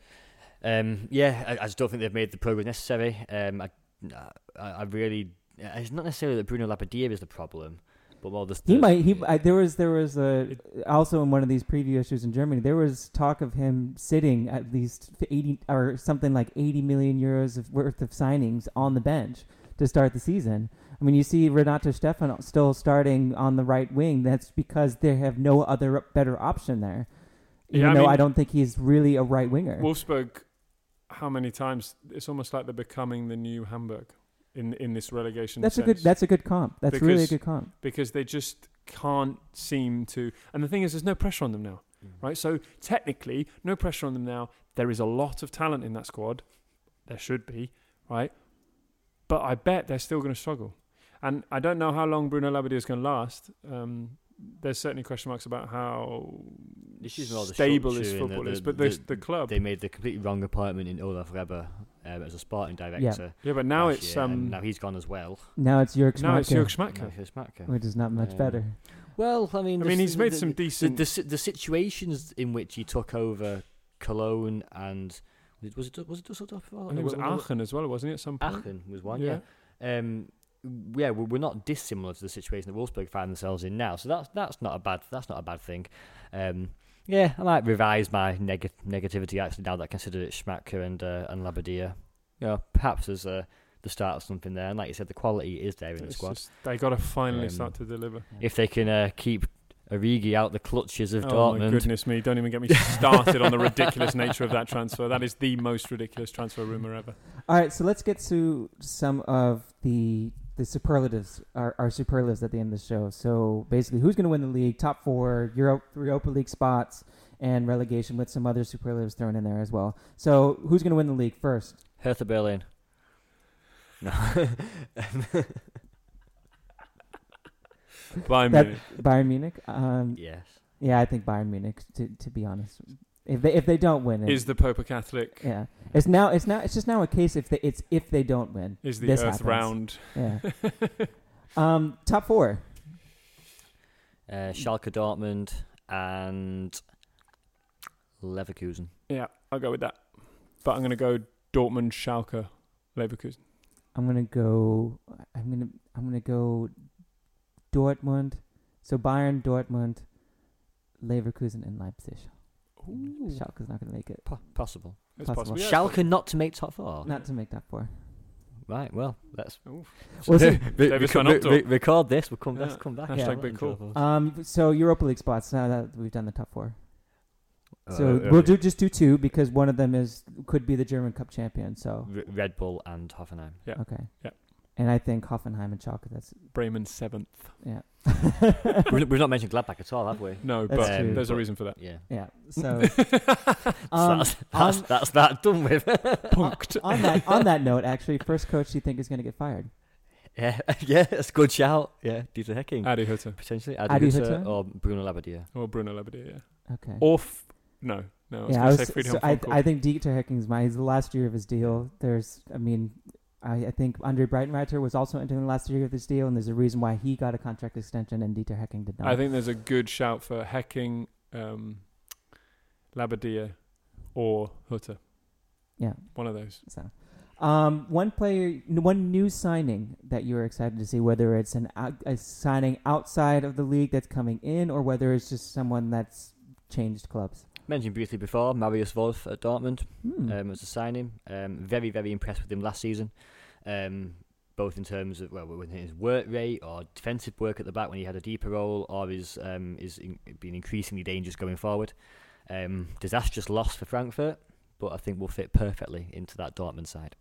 Um, yeah, I, I just don't think they've made the progress necessary. Um, I, I, I really, it's not necessarily that Bruno Labbadia is the problem, but more the. He the- might. He I, there was there was a also in one of these preview issues in Germany. There was talk of him sitting at least eighty or something like eighty million euros of worth of signings on the bench to start the season. I mean, you see Renato Stefan still starting on the right wing. That's because they have no other better option there. Even Yeah, I though mean- I don't think he's really a right winger. Wolfsburg, how many times? It's almost like they're becoming the new Hamburg in in this relegation That's a sense. good. That's a good comp. That's really a Because- good comp. because they just can't seem to. And the thing is, there's no pressure on them now, right? So technically, no pressure on them now. There is a lot of talent in that squad. There should be, right? But I bet they're still going to struggle. And I don't know how long Bruno Labbadia is going to last. Um, there's certainly question marks about how This is more the stable as structure and football the- is, the- but the, the- the club. They made the completely wrong appointment in Olaf Reber um, as a sporting director. Yeah, but now last it's year, and um. now he's gone as well. Now it's Jörg Now it's Schmatke, Jörg Schmatke. Now he's Schmatke. which is not much Um, better. Well, I mean, I the mean, s- he's made the, some the, decent. the, si- the situations in which he took over Cologne and was it was it Dusseldorf? I think it was Aachen as well, wasn't it? At some point. Aachen was one, yeah. Um, yeah, we're we're not dissimilar to the situation that Wolfsburg find themselves in now, so that's that's not a bad that's not a bad thing. Um, yeah, I might revise my neg- negativity actually now that I consider it Schmatke and uh, and Labadia. Yeah, perhaps there's a the start of something there, and like you said, the quality is there in It's the squad. just- they got to finally Um, start to deliver. If they can uh, keep Origi out the clutches of Oh Dortmund, my goodness me! Don't even get me started on the ridiculous nature of that transfer. That is the most ridiculous transfer rumor ever. All right, so let's get to some of the the superlatives, our, our superlatives at the end of the show. So basically, who's going to win the league? Top four, Euro, Europa League spots, and relegation with some other superlatives thrown in there as well. So who's going to win the league first? Hertha Berlin. No. Bayern That- Munich. Bayern Munich. Um, Yes. yeah, I think Bayern Munich. To to be honest, if they if they don't win, it, Is the Pope a Catholic? yeah, it's now it's now it's just now a case if they it's if they don't win. Is the this Earth happens. round? Yeah. um, top four. Uh, Schalke, Dortmund, and Leverkusen. Yeah, I'll go with that. But I'm going to go Dortmund, Schalke, Leverkusen. I'm gonna go. I'm gonna. I'm gonna go. Dortmund. So Bayern, Dortmund, Leverkusen, and Leipzig. Ooh. Schalke's not gonna make it. Po- possible. It's Possible. possible. Yeah, it's Schalke not to make top four. Not to make top four. Right. Well, let's possible. Well, see, re- Davis reco- Van re- Opdorp. re- record this. We'll come. Yeah. Let's come back. Hashtag Yeah. big cool. um. So Europa League spots. Now that we've done the top four, Uh, so uh, we'll do just do two because one of them is could be the German Cup champion. So R- Red Bull and Hoffenheim. Yeah. okay. Yeah. And I think Hoffenheim and Schalke. That's Bremen seventh. yeah. we've, we've not mentioned Gladbach at all, have we? No, That's but true. there's a But- reason for that. Yeah. Yeah. So So um, that's, that's, on, that's that done with. Punked. on that on that note, actually, first coach do you think is going to get fired? yeah, yeah, that's a good shout. Yeah, Dieter Hecking. Adi Hutter Potentially. Adi Adi Hütter? Hütter or Bruno Labbadia. or Bruno Labbadia, yeah. Okay. Or f- no, no. I was yeah, I going to was, say Friedhelm so I, Funkel. I think Dieter Hecking's my he's the last year of his deal. There's, I mean, I, I think Andre Breitenreiter was also entering the last year of his deal, and there's a reason why he got a contract extension and Dieter Hecking did not. I think there's a good shout for Hecking, um, Labbadia, or Hutter. Yeah. One of those. So, um, one player, one new signing that you were excited to see, whether it's an out, a signing outside of the league that's coming in, or whether it's just someone that's changed clubs. Mentioned briefly before, Marius Wolf at Dortmund Hmm. um, as a signing. Um, very, very impressed with him last season. Um, both in terms of well, with his work rate or defensive work at the back when he had a deeper role, or his um, is in, being increasingly dangerous going forward. Um, disastrous loss for Frankfurt, but I think will fit perfectly into that Dortmund side.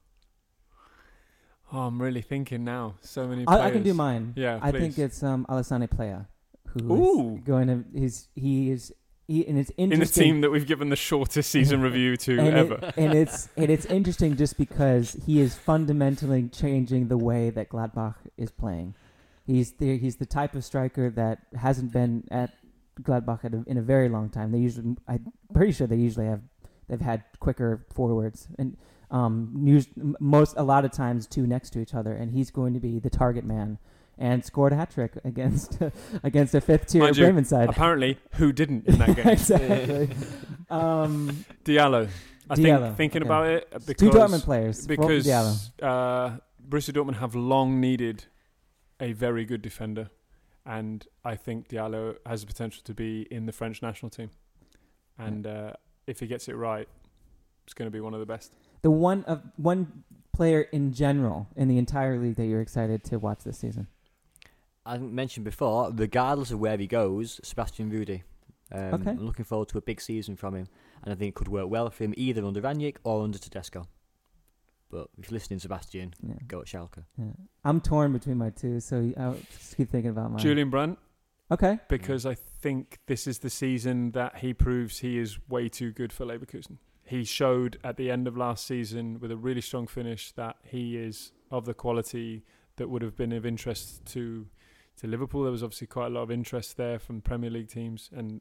Oh, I'm really thinking now. So many I, players. I can do mine. Yeah, I please. think it's um, Alassane Playa, who Ooh. is going to. He's he is he, and it's In the interesting. team that we've given the shortest season review to and ever. It, and it's and it's interesting just because he is fundamentally changing the way that Gladbach is playing. He's the he's the type of striker that hasn't been at Gladbach at a, in a very long time. They usually, I'm pretty sure they usually have they've had quicker forwards and um us- most a lot of times two next to each other, and he's going to be the target man. And scored a hat trick against against a fifth tier Mind you, Bremen side. Apparently, who didn't in that game? Exactly. um, Diallo. I Diallo, think thinking okay. about it uh, because two Dortmund players. Wolf and because Diallo. uh, Borussia Dortmund have long needed a very good defender, and I think Diallo has the potential to be in the French national team. And uh, if he gets it right, it's going to be one of the best. The one of one player in general in the entire league that you're excited to watch this season. I mentioned before, regardless of where he goes, Sebastian Rudy. Um, Okay. I'm looking forward to a big season from him, and I think it could work well for him either under Ranić or under Tedesco. But if you're listening, Sebastian, Yeah. go at Schalke. Yeah. I'm torn between my two, so I'll just keep thinking about mine. Julian Brandt, Okay. because I think this is the season that he proves he is way too good for Leverkusen. He showed at the end of last season with a really strong finish that he is of the quality that would have been of interest to to Liverpool. There was obviously quite a lot of interest there from Premier League teams, and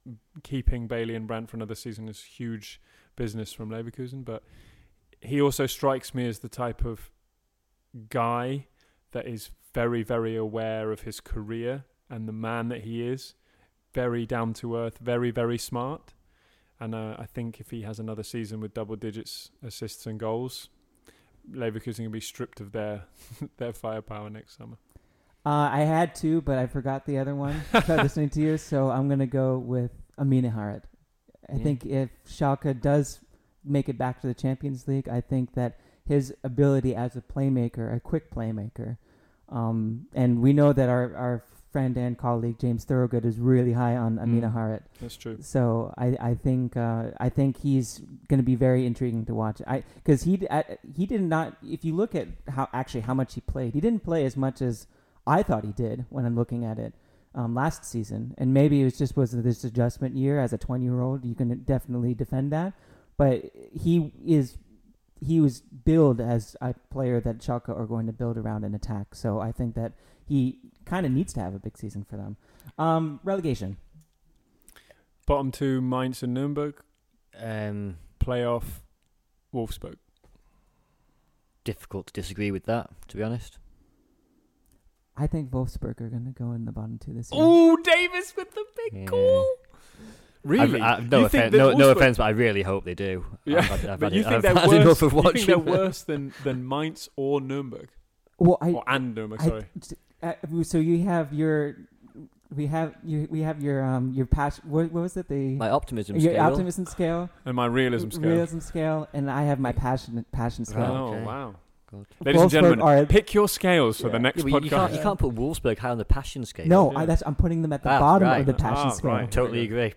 keeping Bailey and Brandt for another season is huge business from Leverkusen. But he also strikes me as the type of guy that is very, very aware of his career and the man that he is. Very down to earth, very, very smart. And uh, I think if he has another season with double digits assists and goals, Leverkusen will be stripped of their their firepower next summer. Uh, I had two, but I forgot the other one listening to you, so I'm going to go with Amine Harit. I Yeah. think if Schalke does make it back to the Champions League, I think that his ability as a playmaker, a quick playmaker, um, and we know that our, our friend and colleague James Thorogood is really high on Amine Mm. Harit. That's true. So I, I think uh, I think he's going to be very intriguing to watch. I because he d- I- he did not. If you look at how actually how much he played, he didn't play as much as I thought he did when I'm looking at it um, last season. And maybe it was just was this adjustment year as a twenty year old. You can definitely defend that, but he is he was billed as a player that Schalke are going to build around and attack. So I think that he kind of needs to have a big season for them. Um, relegation. Bottom two, Mainz and Nuremberg. Um, Playoff, Wolfsburg. difficult to disagree with that, to be honest. I think Wolfsburg are going to go in the bottom two this year. Oh, Davis with the big Yeah. call. Really? I, I, no, You think offense, that no, no Wolfsburg- offense, but I really hope they do. Yeah, I've had, I've but had, you it- think I've they're had worse? enough of You think watching they're them. worse than than Mainz or Nuremberg, Well, I, or and Nuremberg? I- Sorry. uh, so you have your, we have you, we have your um your passion. What, what was it? The My optimism your scale. optimism scale, And my realism scale. realism scale, and I have my passion passion scale. Oh Okay. wow! God. Ladies and Wolfsburg gentlemen, are- pick your scales for Yeah. the next Yeah, but you, podcast. can't, you can't put Wolfsburg high on the passion scale. No, Yeah. I, that's I'm putting them at the Ah, bottom right. of the passion Ah, scale. right. Totally agree.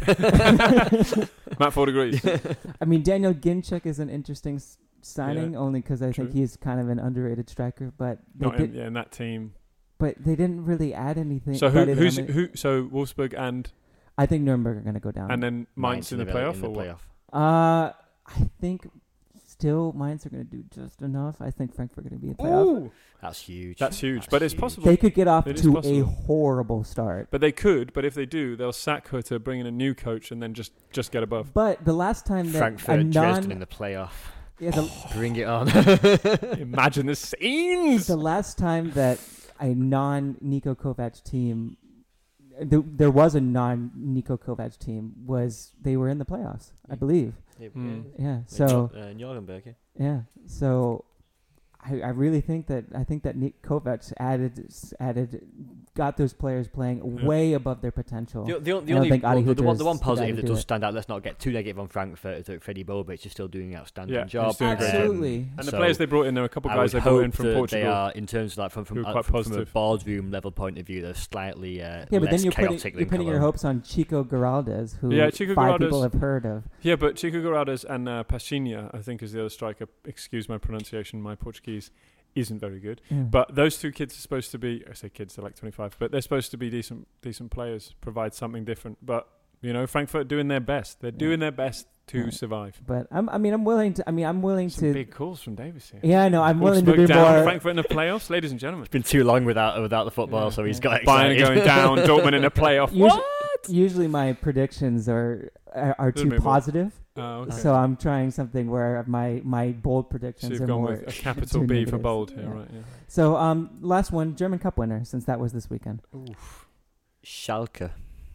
Matt Ford agrees. I mean, Daniel Ginczek is an interesting s- signing, Yeah, only because I think true. he's kind of an underrated striker. But they Not did, in, yeah, in that team. but they didn't really add anything. So who, better than who's how many- who? So Wolfsburg and I think Nuremberg are going to go down. and then Mainz in the rele- playoff in the or what? playoff. Uh, I think still Mainz are going to do just enough. I think Frankfurt are going to be in the playoff. Ooh, That's huge. that's huge. That's but it's huge. possible. They could get off It is to a possible. horrible start. But they could. But if they do, they'll sack Hutter, bring in a new coach, and then just just get above. But the last time that Frankfurt a and Dresden non in the playoff. yeah, the, Bring it on. Imagine the scenes. the last time that a non Niko Kovac team, th- there was a non Niko Kovac team, was they were in the playoffs, I believe. Hmm. Yeah. So uh, Nuremberg, yeah. yeah. So I, I really think that I think that Nick Kovac added added got those players playing Yeah. way above their potential. The, the, the I don't only think Adi well, the, the one, Hütter the one is the guy positive to that do does it. stand out. Let's not get too negative on Frankfurt. Is that Freddie Bobic is still doing an outstanding Yeah, job. he's doing a great job. Absolutely. And the So, players they brought in, there were a couple I guys would they brought in hope from that Portugal. they are, in terms of like from who from, are uh, quite from, from a positive. boardroom level point of view, they're slightly uh, Yeah, but less then you're chaotic putting, than you're putting your Cologne. hopes on Chico Geraldes, who Yeah, Chico five Geraldes- people have heard of. Yeah, but Chico Geraldes and uh, Pashinha, I think, is the other striker. Excuse my pronunciation, my Portuguese isn't very good. Yeah. But those two kids are supposed to be, I say kids, they're like twenty-five, but they're supposed to be decent decent players, provide something different. But, you know, Frankfurt are doing their best. They're Yeah. doing their best to Right. survive. But I'm, I mean, I'm willing to. I mean, I'm willing Some to. big calls from Davis here. Yeah, I know. I'm willing to Wolfsburg be down, more. Frankfurt in the playoffs, ladies and gentlemen. It's been too long without without the football, Yeah. so he's Yeah. got Bayern excited. going down, Dortmund in the playoff. Usually, What? usually my predictions are are, are Doesn't too mean more. positive, Oh, okay. so I'm trying something where my my bold So predictions you've are gone more. with a capital too B for negatives. bold here, Yeah. right? Yeah. So, um, last one, German Cup winner, since that was this weekend. Oof. Schalke.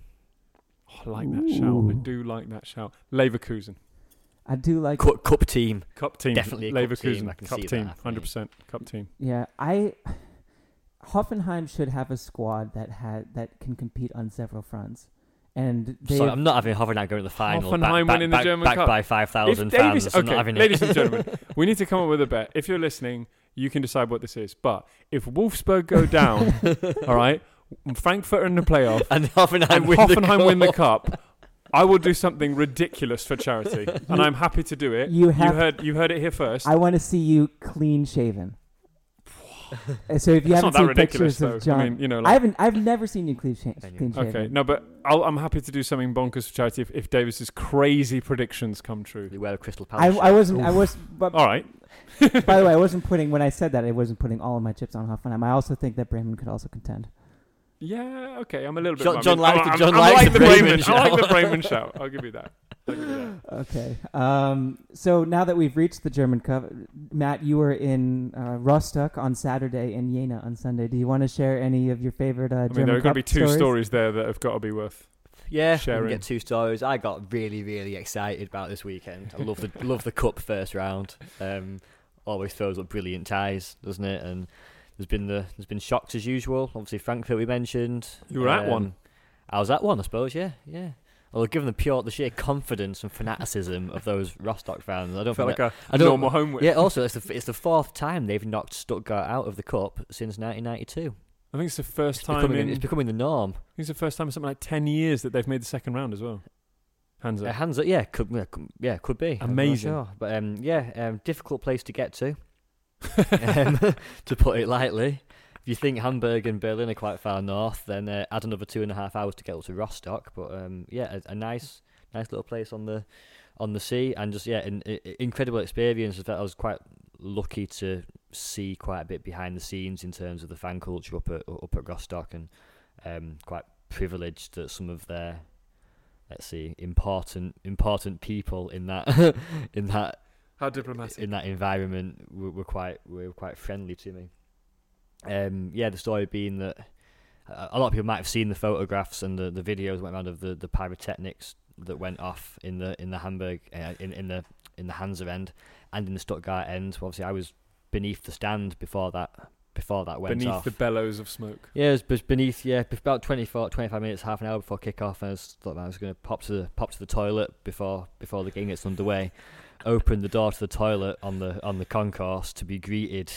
Oh, I like that shout. I Ooh. do like that shout. Leverkusen. I do like. Cup, cup team. Cup team. Definitely a cup Leverkusen. team. I can cup see team. that one hundred percent. Cup team. Yeah, I. Hoffenheim should have a squad that had that can compete on several fronts, and they. So I'm not having Hoffenheim going to the final. Hoffenheim back, winning back, the German back Cup. by five thousand If Davis, fans. I'm not okay, having ladies it. and gentlemen, we need to come up with a bet. If you're listening, you can decide what this is. But if Wolfsburg go down, all right, Frankfurt are in the playoff, and Hoffenheim, and win, Hoffenheim the win the cup. cup, I will do something ridiculous for charity, and I'm happy to do it. You have- heard you heard it here first. I want to see you clean shaven. Uh, so if you That's haven't not that seen ridiculous, pictures though. of John, I mean, you know, I like, haven't. I've never seen you clean, sha- Anyway. clean shaven. okay, no, but I'll, I'm happy to do something bonkers for charity if, if Davis's crazy predictions come true. You wear a Crystal I, Palace. I wasn't. I was. But All right. by the way, I wasn't putting when I said that I wasn't putting all of my chips on Hoffenheim. I also think that Bremen could also contend. Yeah, okay. I'm a little bit. John, I John mean, likes I'm, the, John I'm, likes I like the the Bremen Bremen. shout. I like the Bremen shout. I'll give you that. I'll give you that. Okay. Um, so now that we've reached the German Cup, Matt, you were in uh, Rostock on Saturday and Jena on Sunday. Do you want to share any of your favorite uh, I mean, German there are Cup going to be two stories? stories there that have got to be worth. Yeah, we sharing. can get two stories. I got really, really excited about this weekend. I love the love the cup first round. Um, always throws up brilliant ties, doesn't it? And there's been the there's been shocks as usual. Obviously, Frankfurt we mentioned. You were at Um, one. I was at one, I suppose. Yeah, yeah. Although given the pure, the sheer confidence and fanaticism of those Rostock fans, I don't Felt think like that, a I don't- normal home win. yeah. Also, it's the it's the fourth time they've knocked Stuttgart out of the cup since nineteen ninety-two. I think it's the first It's time becoming, in. it's becoming the norm. I think it's the first time in something like ten years that they've made the second round as well. Hands Uh, up. hands up, yeah, could yeah, could, yeah, could be. I'm not Amazing. sure. But um, yeah, um, difficult place to get to, um, to put it lightly. If you think Hamburg and Berlin are quite far north, then uh, add another two and a half hours to get up to Rostock. But um, yeah, a, a nice, nice little place on the on the sea, and just yeah, an, an incredible experience. I was quite lucky to see quite a bit behind the scenes in terms of the fan culture up at up at Rostock, and um, quite privileged that some of their let's see important important people in that in that How diplomatic. in that environment were, were quite were quite friendly to me. Um, yeah, the story being that uh, a lot of people might have seen the photographs and the, the videos went around of the, the pyrotechnics that went off in the in the Hamburg uh, in in the in the Hansa end and in the Stuttgart end. Obviously, I was beneath the stand before that before that went Beneath off. the bellows of smoke. Yeah, it was beneath. Yeah, about twenty-four, twenty-five minutes, half an hour before kick-off, and I was, thought I was going to pop to the pop to the toilet before before the game gets underway. Open the door to the toilet on the on the concourse to be greeted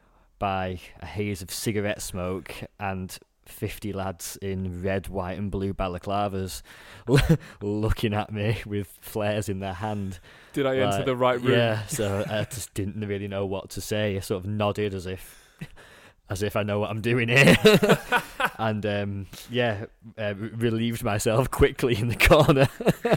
by a haze of cigarette smoke and fifty lads in red, white, and blue balaclavas looking at me with flares in their hand. Did I Like, enter the right room? Yeah, so I just didn't really know what to say. I sort of nodded as if as if I know what I'm doing here. And um, yeah, uh, relieved myself quickly in the corner.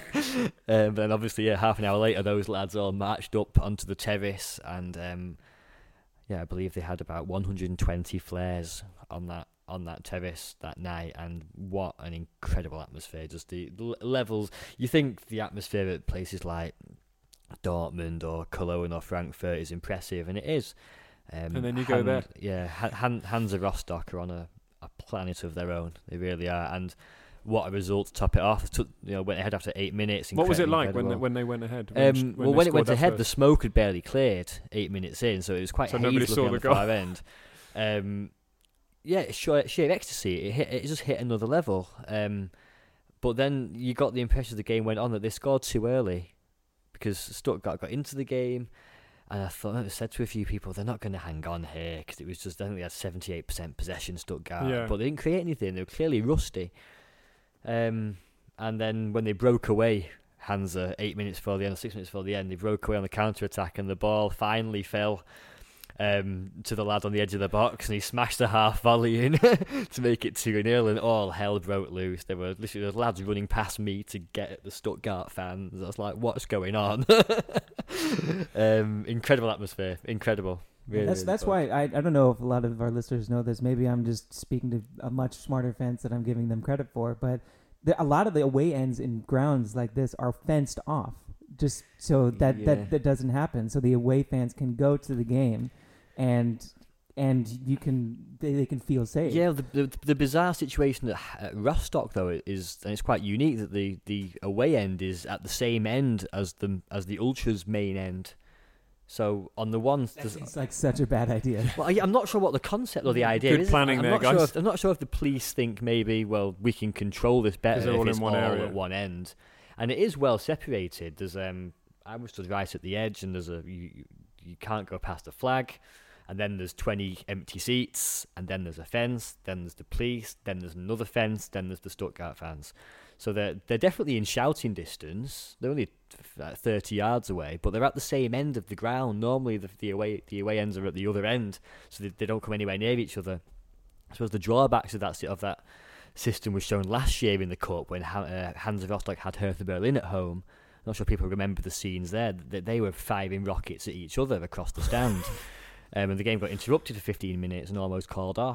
um, then obviously, yeah, half an hour later, those lads all marched up onto the terrace, and um, yeah, I believe they had about one hundred twenty flares on that on that terrace that night, and what an incredible atmosphere! Just the, the levels. You think the atmosphere at places like Dortmund or Cologne or Frankfurt is impressive, and it is. Um, And then you go there. Yeah, Han- Hansa Rostock are on a, a planet of their own. They really are, and what a result to top it off. Took, you know, went ahead after eight minutes. What was it incre- like when they, incredible. when they went ahead? When, Um, when well, they when it scored went that ahead, the first? smoke had barely cleared eight minutes in, so it was quite So hazy nobody looking saw on the the goal. far end. Um, yeah, it's sheer, sheer ecstasy. It hit, it just hit another level. Um, but then you got the impression as the game went on that they scored too early because Stuttgart got into the game, and I thought I said to a few people they're not going to hang on here because it was just I think they had seventy-eight percent possession Stuttgart, Yeah. but they didn't create anything. They were clearly rusty. Um, and then when they broke away, Hansa, eight minutes before the end, six minutes before the end, they broke away on the counter attack, and the ball finally fell um, to the lad on the edge of the box, and he smashed a half volley in to make it two nil, and all hell broke loose. There were literally there were lads running past me to get at the Stuttgart fans. I was like, "What's going on?" um, incredible atmosphere, incredible. Really, that's really that's fun. why I, I don't know if a lot of our listeners know this. Maybe I'm just speaking to a much smarter fans that I'm giving them credit for. But the, a lot of the away ends in grounds like this are fenced off, just so that, Yeah. that, that doesn't happen. So the away fans can go to the game, and and you can they, they can feel safe. Yeah, the, the the bizarre situation at, at Rostock though is, and it's quite unique that the, the away end is at the same end as the as the Ultras main end. So on the one, That there's- seems like such a bad idea. well, I, I'm not sure what the concept or the idea Good is. planning I'm there, not guys. Sure if, I'm not sure if the police think maybe well we can control this better they're if all it's in one all area. at one end, and it is well separated. There's um I was stood right at the edge, and there's a you you, you can't go past the flag. And then there's twenty empty seats, and then there's a fence, then there's the police, then there's another fence, then there's the Stuttgart fans. So they're they're definitely in shouting distance. They're only uh, thirty yards away, but they're at the same end of the ground. Normally the, the away the away ends are at the other end, so they, they don't come anywhere near each other. I suppose the drawbacks of that of that system was shown last year in the cup when uh, Hansa Rostock had Hertha Berlin at home. I'm not sure people remember the scenes there. That they were firing rockets at each other across the stand. Um, and the game got interrupted for fifteen minutes and almost called off.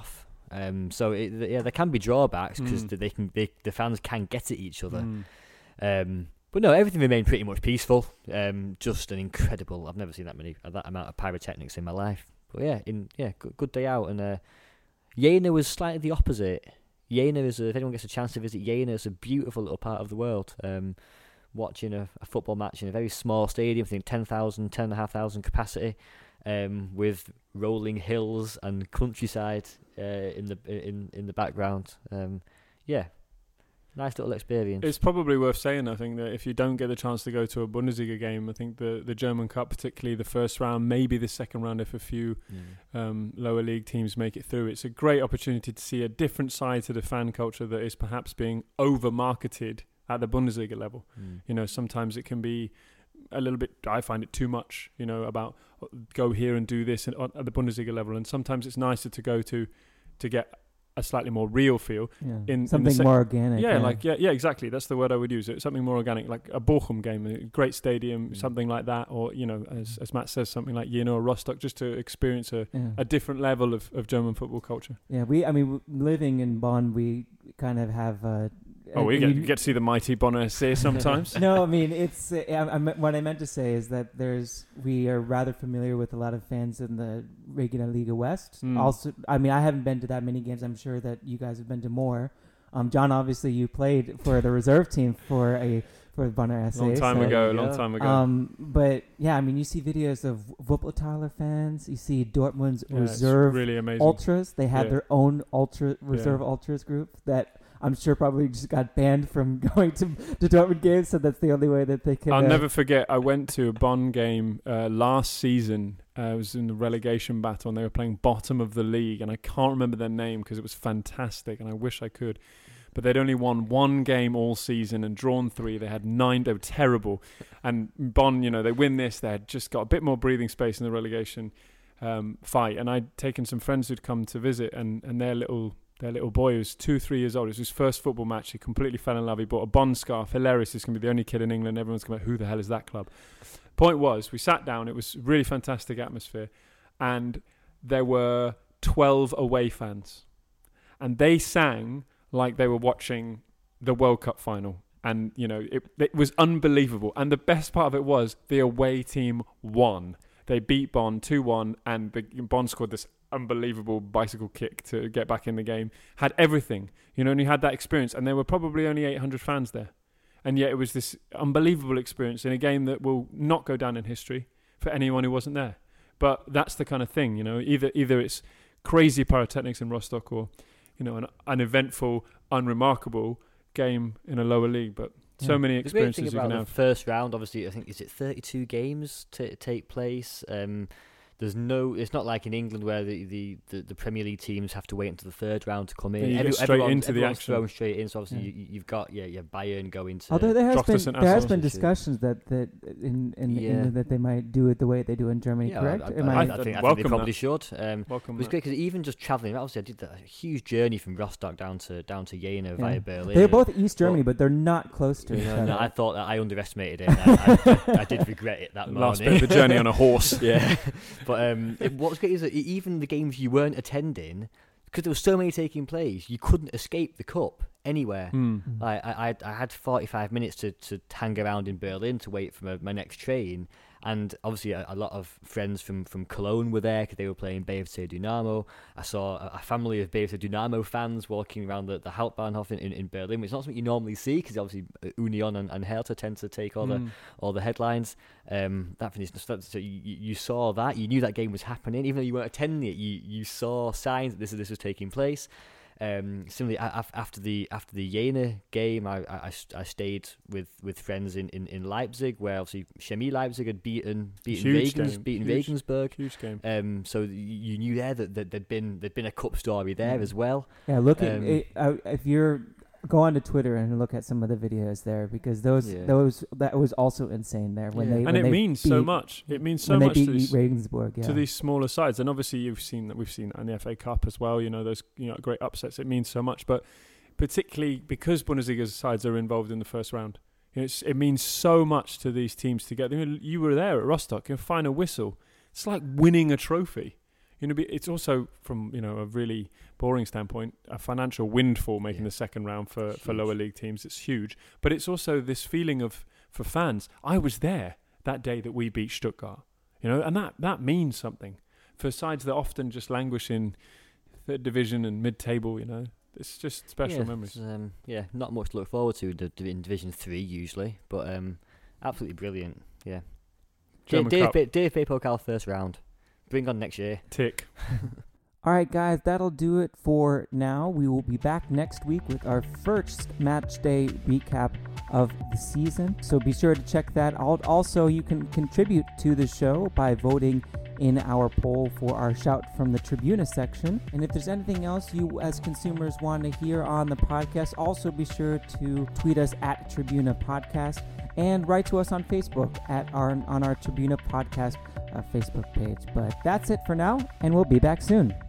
Um, so it, yeah, there can be drawbacks because Mm. they can they, the fans can get at each other. Mm. Um, but no, everything remained pretty much peaceful. Um, just an incredible. I've never seen that many that amount of pyrotechnics in my life. But yeah, in yeah, good, good day out. And uh, Jena was slightly the opposite. Jena is a, if anyone gets a chance to visit Jena, it's a beautiful little part of the world. Um, watching a, a football match in a very small stadium, I think ten thousand, ten and a half thousand capacity, um, with rolling hills and countryside uh, in the in in the background. Um, yeah. Nice little experience. It's probably worth saying, I think, that if you don't get the chance to go to a Bundesliga game, I think the, the German Cup, particularly the first round, maybe the second round if a few mm. um, lower league teams make it through, it's a great opportunity to see a different side to the fan culture that is perhaps being over-marketed at the Bundesliga level. Mm. You know, sometimes it can be a little bit, I find it too much, you know, about go here and do this at, at the Bundesliga level. And sometimes it's nicer to go to to get a slightly more real feel. Yeah. in Something in the sec- more organic. Yeah, yeah, like, yeah, yeah, exactly. That's the word I would use. It's something more organic, like a Bochum game, a great stadium, mm. something like that. Or, you know, as as Matt says, something like Jena or Rostock, just to experience a, yeah. a different level of, of German football culture. Yeah, we, I mean, w- living in Bonn, we kind of have... Uh, Oh, we get, get to see the mighty Bonner S C sometimes. No, I mean, it's uh, I, I, what I meant to say is that there's we are rather familiar with a lot of fans in the Regionalliga West. Mm. Also, I mean, I haven't been to that many games. I'm sure that you guys have been to more. Um, John, obviously, you played for the reserve team for a for Bonner S A. Long time so, ago, yeah. long time ago. Um, but yeah, I mean, you see videos of Wuppertaler fans. You see Dortmund's yeah, reserve really amazing. ultras. They had Yeah. their own ultra reserve Yeah. ultras group that I'm sure probably just got banned from going to, to Dortmund games, so that's the only way that they can... I'll uh, never forget, I went to a Bonn game uh, last season. Uh, I was in the relegation battle and they were playing bottom of the league, and I can't remember their name because it was fantastic and I wish I could. But they'd only won one game all season and drawn three. They had nine. They were terrible. And Bonn, you know, they win this. They had just got a bit more breathing space in the relegation um, fight. And I'd taken some friends who'd come to visit, and, and their little... Their little boy, who was two, three years old. It was his first football match. He completely fell in love. He bought a Bonn scarf. Hilarious. He's going to be the only kid in England. Everyone's going to be like, who the hell is that club? Point was, we sat down. It was really fantastic atmosphere. And there were twelve away fans. And they sang like they were watching the World Cup final. And, you know, it, it was unbelievable. And the best part of it was the away team won. They beat Bonn two one, and the, Bonn scored this unbelievable bicycle kick to get back in the game. Had everything, you know, and you had that experience, and there were probably only eight hundred fans there, and yet it was this unbelievable experience in a game that will not go down in history for anyone who wasn't there. But that's the kind of thing, you know, either either it's crazy pyrotechnics in Rostock, or, you know, an uneventful, unremarkable game in a lower league. But so Yeah. many The great thing experiences you about can the have. first round, obviously, I think, is it thirty-two games to take place? Um, there's no, it's not like in England where the, the, the, the Premier League teams have to wait until the third round to come in. Yeah, you get Every- straight everyone's- into the everyone's action. thrown straight in. So obviously, Yeah. you, you've got yeah, yeah, Bayern going to. Although there has Dropped been us an there has asshole. been discussions that, that in in Yeah. England that they might do it the way they do in Germany, yeah, correct? I, I, Am I, I- I think, I think they welcome probably that. should. Um, Welcome. it was that. great because even just travelling, obviously, I did that huge journey from Rostock down to down to Jena Yeah. via Berlin. They're both East But- Germany, but they're not close to each No, other. no, I thought that I underestimated it. And I, I, I, I did regret it that morning. Last bit of the journey on a horse. Yeah, but um, it, what was great is that even the games you weren't attending, because there were so many taking place, you couldn't escape the cup anywhere. Hmm. Mm. I, I, I- I had forty-five minutes to, to hang around in Berlin to wait for my, my next train, and obviously a, a lot of friends from, from Cologne were there because they were playing B F C Dynamo. I saw a, a family of B F C Dynamo fans walking around the, the Hauptbahnhof in, in, in Berlin, which is not something you normally see because obviously Union and, and Hertha tend to take all the Hmm. all the headlines. Um, that finished. So you, you you saw that. You knew that game was happening, even though you weren't attending it. You you saw signs that this this was taking place. Um, similarly, a- af- after the after the Jena game, I, I, I stayed with, with friends in, in, in Leipzig, where obviously Chemie Leipzig had beaten beaten Huge Regens, game. beaten Huge. Regensburg. Huge game. Um, so you knew there that, that there'd been there'd been a cup story there Mm. as well. Yeah, look at Um, it, uh, if you're go on to Twitter and look at some of the videos there, because those Yeah. those that was also insane there when Yeah. they And when it they means so beat- much. It means so when they much beat to these, Regensburg. Yeah, to these smaller sides. And obviously you've seen that we've seen that in the F A Cup as well, you know, those, you know, great upsets. It means so much, but particularly because Bundesliga sides are involved in the first round, you know, it's, it means so much to these teams together. You know, you were there at Rostock, you find a whistle. It's like winning a trophy. You know, it's also from you know a really boring standpoint, a financial windfall making Yeah. the second round for, It's for huge. lower league teams. It's huge, but it's also this feeling of for fans. I was there that day that we beat Stuttgart, you know, and that that means something for sides that often just languish in third division and mid-table. You know, it's just special yeah, memories. it's, Um, yeah, not much to look forward to d- d- in Division Three usually, but um, absolutely brilliant. Yeah, German Dave, Cup. Dave, Dave Bay Pokal first round. Bring on next year. Tick. All right, guys, that'll do it for now. We will be back next week with our first match day recap of the season. So be sure to check that out. Also, you can contribute to the show by voting in our poll for our Shout from the Tribuna section. And if there's anything else you as consumers want to hear on the podcast, also be sure to tweet us at Tribuna Podcast and write to us on Facebook at our on our Tribuna Podcast uh, Facebook page. But that's it for now, and we'll be back soon.